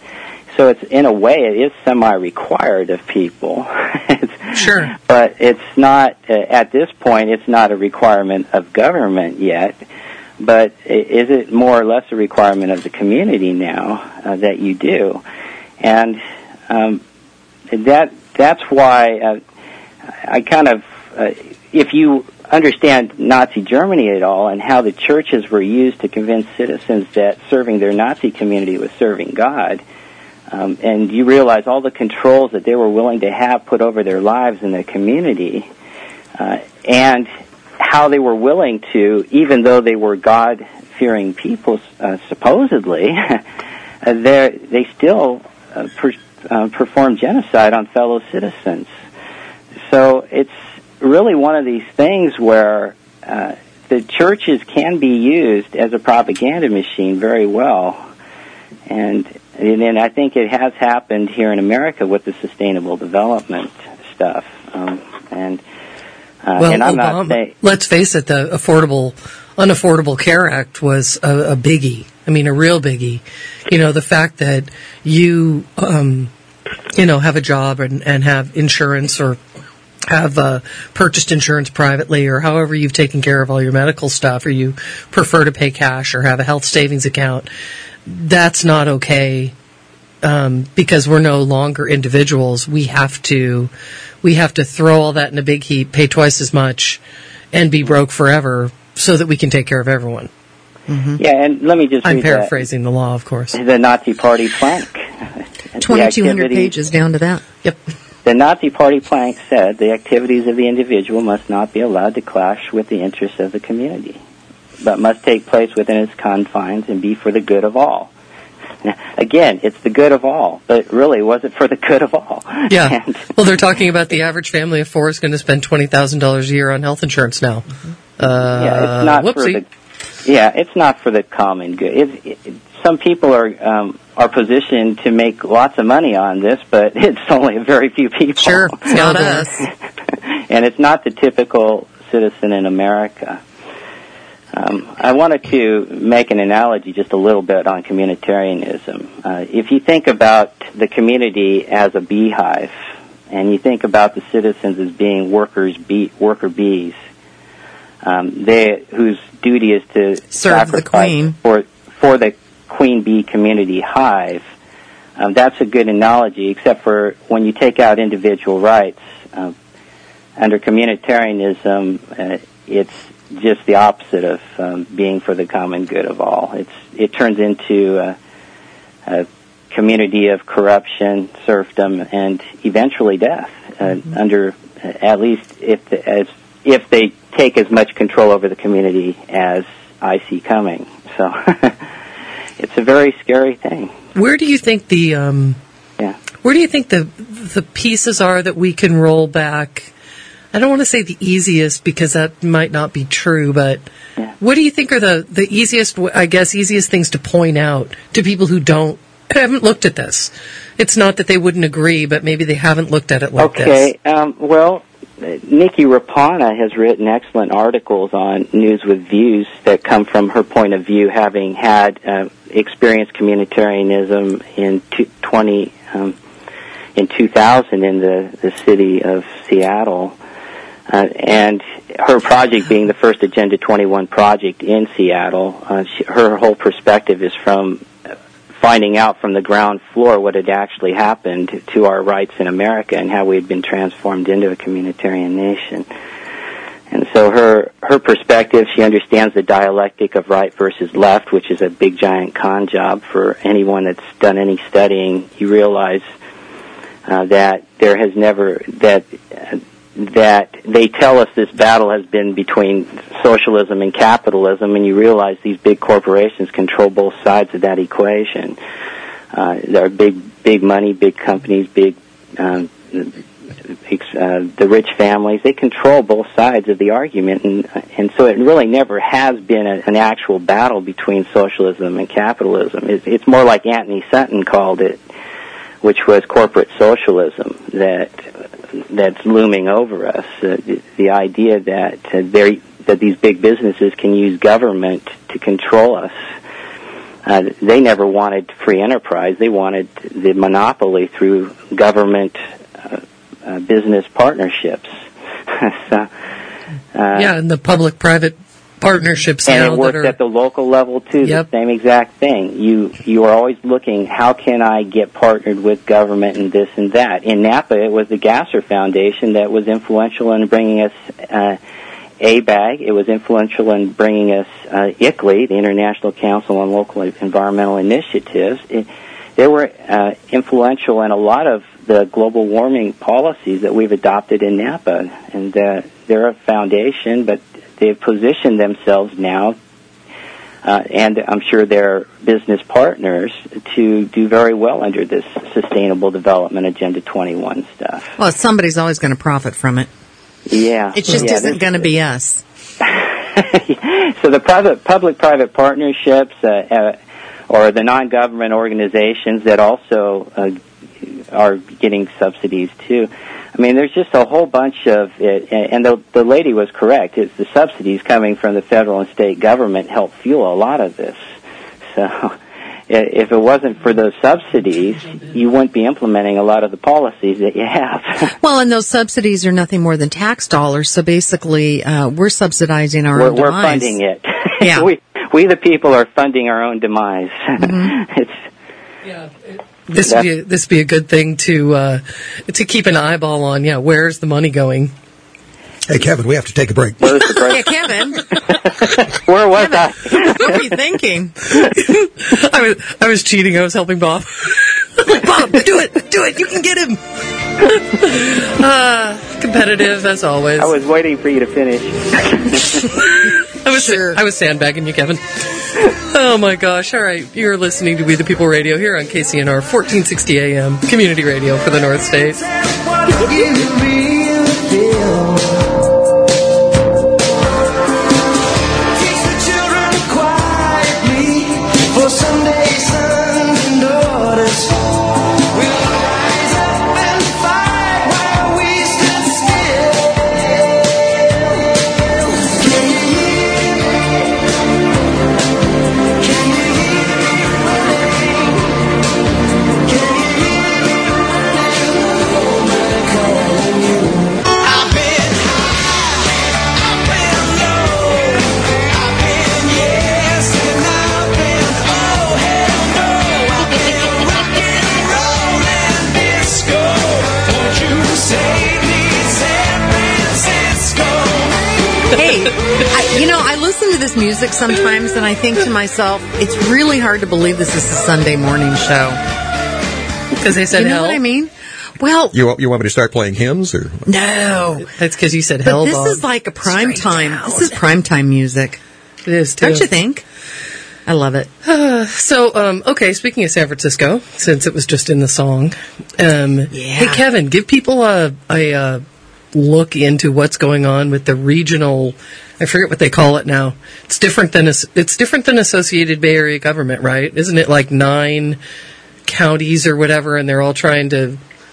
so it's, in a way, it is semi-required of people. Sure. But it's not, uh, at this point, it's not a requirement of government yet. But is it more or less a requirement of the community now uh, that you do? And um, that that's why uh, I kind of, uh, if you understand Nazi Germany at all and how the churches were used to convince citizens that serving their Nazi community was serving God, um, and you realize all the controls that they were willing to have put over their lives in the community, uh, and how they were willing to, even though they were God-fearing people, uh, supposedly, uh, they still uh, per, uh, performed genocide on fellow citizens. So it's really one of these things where uh, the churches can be used as a propaganda machine very well. And, and then I think it has happened here in America with the sustainable development stuff. Um, and Uh, well, and I'm Obama, not saying, let's face it, the Affordable, Unaffordable Care Act was a, a biggie. I mean, a real biggie. You know, the fact that you, um, you know, have a job and, and have insurance or have uh, purchased insurance privately or however you've taken care of all your medical stuff, or you prefer to pay cash or have a health savings account, that's not okay. Um, because we're no longer individuals, we have to, we have to throw all that in a big heap, pay twice as much, and be broke forever, so that we can take care of everyone. Mm-hmm. Yeah, and let me just I'm read paraphrasing that. the law, of course. The Nazi Party plank. twenty-two hundred pages down to that. Yep. The Nazi Party plank said the activities of the individual must not be allowed to clash with the interests of the community, but must take place within its confines and be for the good of all. Now, again, it's the good of all, but really, was it for the good of all? Yeah. And, well, they're talking about the average family of four is going to spend twenty thousand dollars a year on health insurance now. Uh, yeah, it's not whoopsie. for the. Yeah, it's not for the common good. It, it, some people are um, are positioned to make lots of money on this, but it's only a very few people. Sure, it's not us. And it's not the typical citizen in America. Um, I wanted to make an analogy just a little bit on communitarianism. Uh, if you think about the community as a beehive, and you think about the citizens as being workers, bee, worker bees, um, they, whose duty is to serve the queen for for the queen bee community hive. Um, that's a good analogy, except for when you take out individual rights. Uh, under communitarianism, uh, it's just the opposite of um, being for the common good of all. It's it turns into a, a community of corruption, serfdom, and eventually death. Uh, mm-hmm. Under uh, at least if the, as if they take as much control over the community as I see coming. So it's a very scary thing. Where do you think the um, yeah? Where do you think the the pieces are that we can roll back? I don't want to say the easiest because that might not be true, but yeah. What do you think are the, the easiest, I guess, easiest things to point out to people who don't, haven't looked at this? It's not that they wouldn't agree, but maybe they haven't looked at it like okay, this. Okay, um, well, Nikki Rapana has written excellent articles on News with Views that come from her point of view, having had uh, experienced communitarianism in twenty um, in two thousand in the, the city of Seattle. Uh, and her project being the first Agenda twenty-one project in Seattle, uh, she, her whole perspective is from finding out from the ground floor what had actually happened to our rights in America and how we had been transformed into a communitarian nation. And so her her perspective, she understands the dialectic of right versus left, which is a big giant con job for anyone that's done any studying. You realize uh, that there has never that. Uh, that they tell us this battle has been between socialism and capitalism, and you realize these big corporations control both sides of that equation. Uh, there are big, big money, big companies, big, um, uh, the rich families. They control both sides of the argument, and and so it really never has been a, an actual battle between socialism and capitalism. It's, it's more like Anthony Sutton called it, which was corporate socialism that that's looming over us. Uh, the, the idea that uh, there that these big businesses can use government to control us. Uh, they never wanted free enterprise. They wanted the monopoly through government uh, uh, business partnerships. so, uh, yeah, and the public-private partnerships and now it works that are at the local level too. Yep. The same exact thing. You you are always looking, how can I get partnered with government and this and that? In Napa, it was the Gasser Foundation that was influential in bringing us uh, A B A G. It was influential in bringing us uh, I C L I, the International Council on Local Environmental Initiatives. It, they were uh, influential in a lot of the global warming policies that we've adopted in Napa, and uh, they're a foundation, but they've positioned themselves now, uh, and I'm sure they're business partners, to do very well under this Sustainable Development Agenda twenty-one stuff. Well, somebody's always going to profit from it. Yeah. It just yeah, isn't going to be us. So the private, public-private partnerships, uh, uh, or the non-government organizations that also uh, are getting subsidies too. I mean, there's just a whole bunch of it, and the, the lady was correct. It's the subsidies coming from the federal and state government help fuel a lot of this. So if it wasn't for those subsidies, you wouldn't be implementing a lot of the policies that you have. Well, and those subsidies are nothing more than tax dollars, so basically uh, we're subsidizing our we're, own we're demise. funding it. Yeah. we, we, the people, are funding our own demise. Mm-hmm. it's Yeah. This would be this be a good thing to uh, to keep an eyeball on. Yeah, where's the money going? Hey, Kevin, we have to take a break. Where's the break? Yeah, Kevin. Where was Kevin, I? what were you thinking? I was I was cheating. I was helping Bob. Bob, do it, do it. You can get him. Uh, competitive as always. I was waiting for you to finish. I was sure. I was sandbagging you, Kevin. Oh my gosh! All right, you're listening to We the People Radio here on K C N R fourteen sixty A M, community radio for the North States. What you really feel. Teach the children quietly for Sunday sons and daughters. We'll rise up and fight while we stood still. Can you hear me? Can you hear me running? Can you hear me running? Nobody calling you. I've been high, I've been low, I've been yes and I've been oh hell no. I've been rock and roll and disco. Won't you save me, San Francisco? Hey, I, you know, I listen to this music sometimes and I think to myself, it's really hard to believe this is a Sunday morning show. Because they said You know hell. what I mean? Well, You want, you want me to start playing hymns? Or no. That's because you said But hell. this Bob. is like a prime Straight time. down. This is prime time music. It is too. Don't you think? I love it. So, um, okay, speaking of San Francisco, since it was just in the song, um, hey, Kevin, give people a, a, uh look into what's going on with the regional, I forget what they call it now. It's different than, as- it's different than Associated Bay Area Government, right? Isn't it like nine counties or whatever, and they're all trying to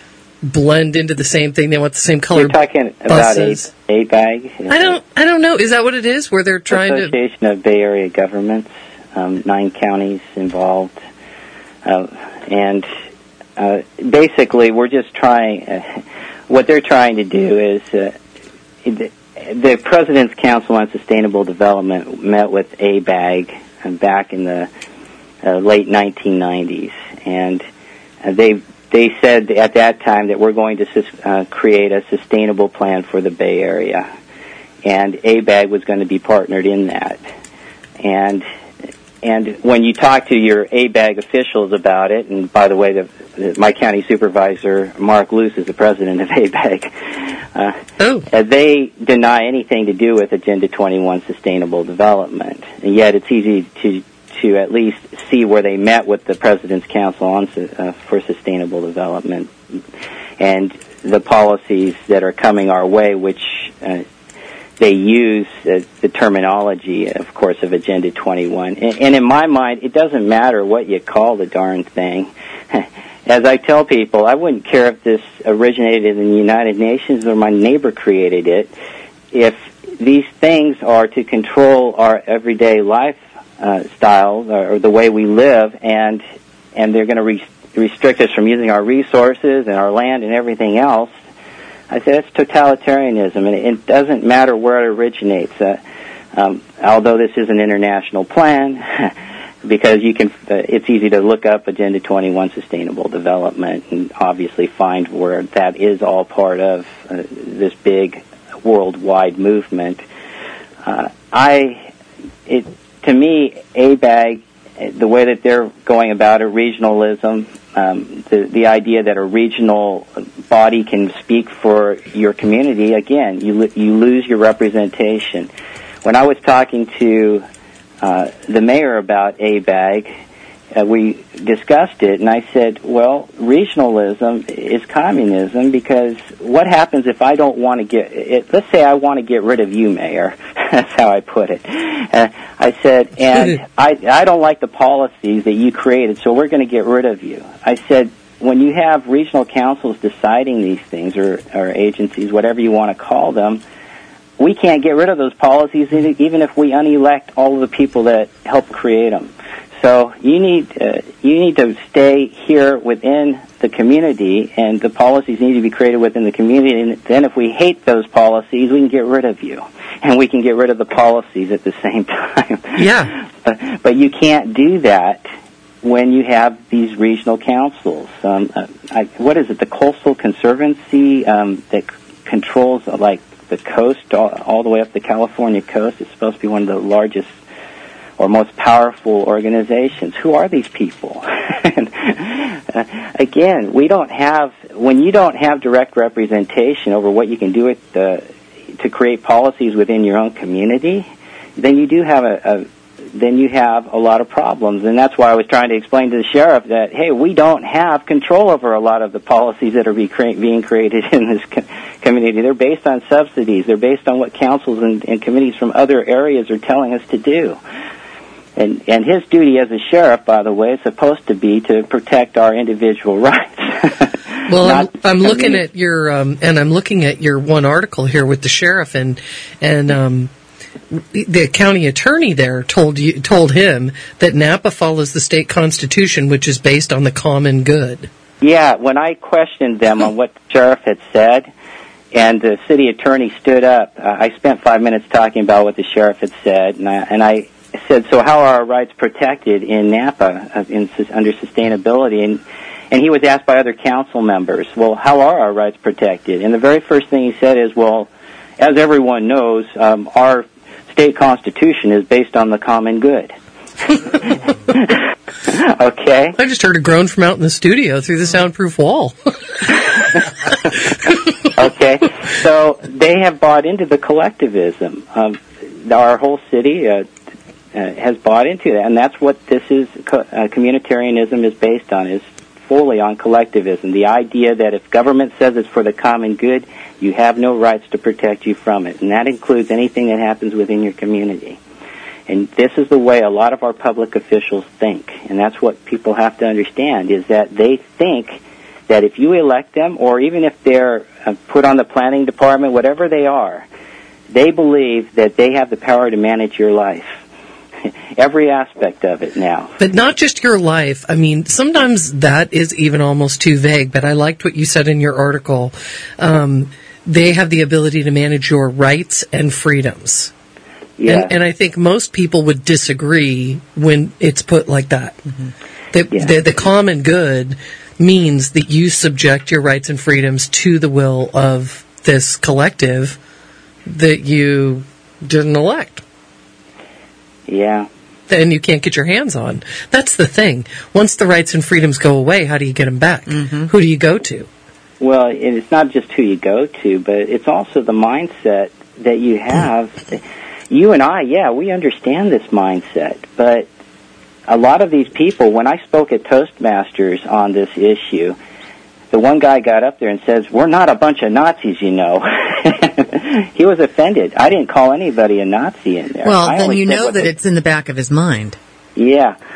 blend into the same thing? They want the same color You're talking about a, buses. a bag. I don't, I don't know. Is that what it is? Where they're trying to... Association of Bay Area Governments, um, nine counties involved, uh, and uh, basically we're just trying. Uh, what they're trying to do is uh, the, the President's Council on Sustainable Development met with A B A G uh, back in the uh, late nineteen nineties, and uh, they they said at that time that we're going to sus- uh, create a sustainable plan for the Bay Area, and A B A G was going to be partnered in that. And and when you talk to your A B A G officials about it, and by the way, the, the, my county supervisor, Mark Luce, is the president of A B A G, uh, oh. uh, they deny anything to do with Agenda twenty-one Sustainable Development. And yet it's easy to to at least see where they met with the President's Council on uh, for Sustainable Development and the policies that are coming our way, which uh, they use uh, the terminology, of course, of Agenda twenty-one. And, and in my mind, it doesn't matter what you call the darn thing. as I tell people, I wouldn't care if this originated in the United Nations or my neighbor created it. If these things are to control our everyday life uh, styles or, or the way we live, and and they're going to re- restrict us from using our resources and our land and everything else, I say that's totalitarianism, and it, it doesn't matter where it originates. Uh, um, although this is an international plan. Because you can, uh, it's easy to look up Agenda twenty-one Sustainable Development and obviously find where that is all part of uh, this big worldwide movement. Uh, I, it, to me, A B A G, the way that they're going about it, regionalism, um, the the idea that a regional body can speak for your community, again, you you lose your representation. When I was talking to Uh, the mayor about A B A G, uh, we discussed it, and I said, well, regionalism is communism, because what happens if I don't want to get, it, let's say I want to get rid of you, Mayor. That's how I put it. Uh, I said, and I, I don't like the policies that you created, so we're going to get rid of you. I said, when you have regional councils deciding these things, or, or agencies, whatever you want to call them, we can't get rid of those policies even if we unelect all of the people that helped create them. So you need uh, you need to stay here within the community, and the policies need to be created within the community. And then if we hate those policies, we can get rid of you, and we can get rid of the policies at the same time. Yeah. But, but you can't do that when you have these regional councils. Um, uh, I, what is it? The Coastal Conservancy um, that c- controls uh, like. the coast, all, all the way up the California coast. It's supposed to be one of the largest or most powerful organizations. Who are these people? and, uh, again, we don't have, when you don't have direct representation over what you can do with the, to create policies within your own community, then you do have a, a then you have a lot of problems. And that's why I was trying to explain to the sheriff that, hey, we don't have control over a lot of the policies that are be cre- being created in this co- community. They're based on subsidies. They're based on what councils and, and committees from other areas are telling us to do. And, and his duty as a sheriff, by the way, is supposed to be to protect our individual rights. Well, I'm, I'm looking at your, um, and I'm looking at your one article here with the sheriff, and and um, the county attorney there told you told him that Napa follows the state constitution, which is based on the common good. Yeah, when I questioned them on what the sheriff had said, and the city attorney stood up, uh, I spent five minutes talking about what the sheriff had said, and I, and I said, so how are our rights protected in Napa uh, in, under sustainability? And and he was asked by other council members, well, how are our rights protected? And the very first thing he said is, well, as everyone knows, um, our state constitution is based on the common good. Okay. I just heard a groan from out in the studio through the soundproof wall. Okay, so they have bought into the collectivism. Um, our whole city uh, uh, has bought into that, and that's what this is. Co- uh, communitarianism is based on, is fully on collectivism. The idea that if government says it's for the common good, you have no rights to protect you from it, and that includes anything that happens within your community. And this is the way a lot of our public officials think, and that's what people have to understand, is that they think that if you elect them, or even if they're uh, put on the planning department, whatever they are, they believe that they have the power to manage your life. Every aspect of it now. But not just your life. I mean, sometimes that is even almost too vague, but I liked what you said in your article. Um, they have the ability to manage your rights and freedoms. Yeah. And, and I think most people would disagree when it's put like that. Mm-hmm. The, yeah. the, the common good means that you subject your rights and freedoms to the will of this collective that you didn't elect. Yeah. And you can't get your hands on. That's the thing. Once the rights and freedoms go away, how do you get them back? Mm-hmm. Who do you go to? Well, it's not just who you go to, but it's also the mindset that you have. You and I, yeah, we understand this mindset, but a lot of these people, when I spoke at Toastmasters on this issue, the one guy got up there and says, we're not a bunch of Nazis, you know. He was offended. I didn't call anybody a Nazi in there. Well, I then only you said know what that the, it's in the back of his mind. Yeah.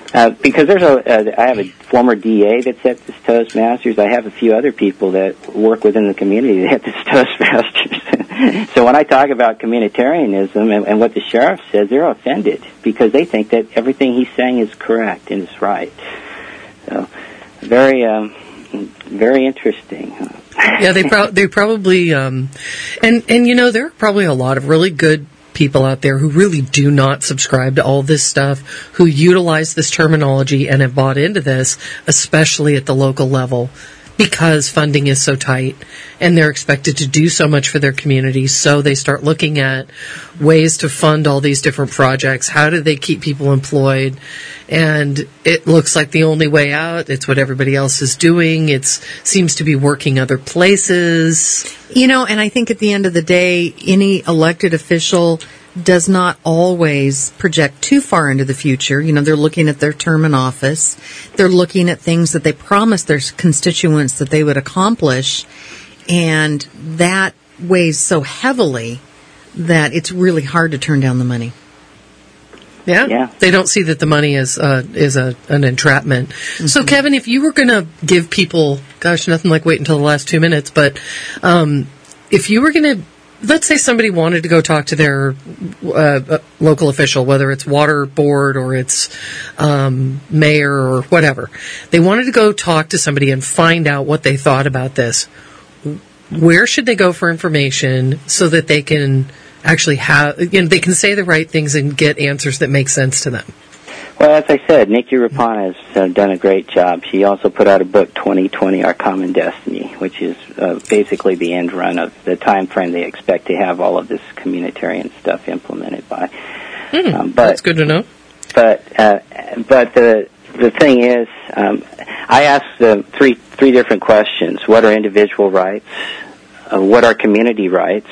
Uh, because there's a, uh, I have a former D A that's at this Toastmasters. I have a few other people that work within the community that at this Toastmasters. So when I talk about communitarianism and, and what the sheriff says, they're offended because they think that everything he's saying is correct and is right. So very, um, very interesting. Yeah, they pro- they probably, um, and and you know, there are probably a lot of really good people out there who really do not subscribe to all this stuff, who utilize this terminology and have bought into this, especially at the local level, because funding is so tight and they're expected to do so much for their community. So they start looking at ways to fund all these different projects. How do they keep people employed? And it looks like the only way out. It's what everybody else is doing. It seems to be working other places. You know, and I think at the end of the day, any elected official does not always project too far into the future. You know, they're looking at their term in office. They're looking at things that they promised their constituents that they would accomplish. And that weighs so heavily that it's really hard to turn down the money. Yeah. Yeah. They don't see that the money is uh, is a, an entrapment. Mm-hmm. So, Kevin, if you were going to give people, gosh, nothing like wait until the last two minutes, but um, if you were going to, let's say somebody wanted to go talk to their uh, local official, whether it's water board or it's um, mayor or whatever, they wanted to go talk to somebody and find out what they thought about this. Where should they go for information so that they can actually have, you know, they can say the right things and get answers that make sense to them? Well, as I said, Nikki Rapana has uh, done a great job. She also put out a book, twenty twenty, Our Common Destiny, which is uh, basically the end run of the time frame they expect to have all of this communitarian stuff implemented by. Mm, um, but, that's good to know. But uh, but the the thing is, um, I asked uh, three three different questions. What are individual rights? Uh, what are community rights?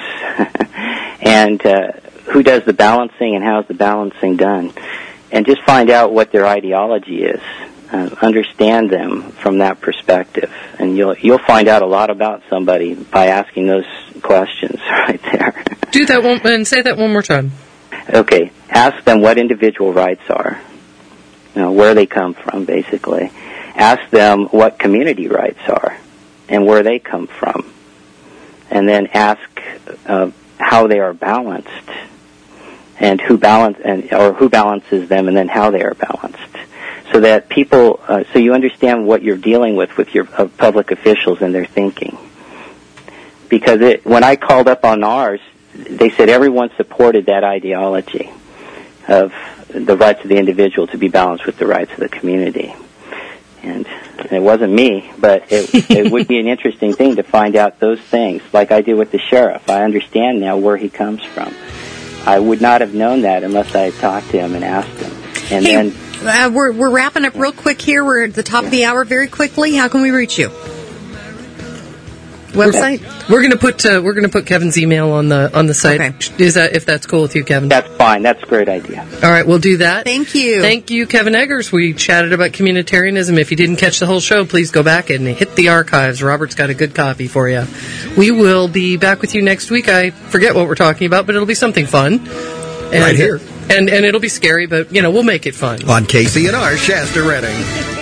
and uh, who does the balancing and how is the balancing done? And just find out what their ideology is. Uh, understand them from that perspective, and you'll you'll find out a lot about somebody by asking those questions right there. Do that one and say that one more time. Okay, ask them what individual rights are, you know, where they come from, basically. Ask them what community rights are and where they come from, and then ask uh, how they are balanced. And who balance and or who balances them, and then how they are balanced, so that people, uh, so you understand what you're dealing with with your uh, public officials and their thinking. Because it, when I called up on ours, they said everyone supported that ideology of the rights of the individual to be balanced with the rights of the community. And it wasn't me, but it, it would be an interesting thing to find out those things, like I did with the sheriff. I understand now where he comes from. I would not have known that unless I had talked to him and asked him. And hey, then uh, we're we're wrapping up real quick here. We're at the top of the hour. Very quickly, how can we reach you? Website? We're, we're going to put uh, we're going to put Kevin's email on the on the site. Okay. Is that if that's cool with you, Kevin? That's fine. That's a great idea. All right, we'll do that. Thank you. Thank you, Kevin Eggers. We chatted about communitarianism. If you didn't catch the whole show, please go back and hit the archives. Robert's got a good copy for you. We will be back with you next week. I forget what we're talking about, but it'll be something fun. And, right here. And and it'll be scary, but, you know, we'll make it fun. On K C N R, Shasta Redding.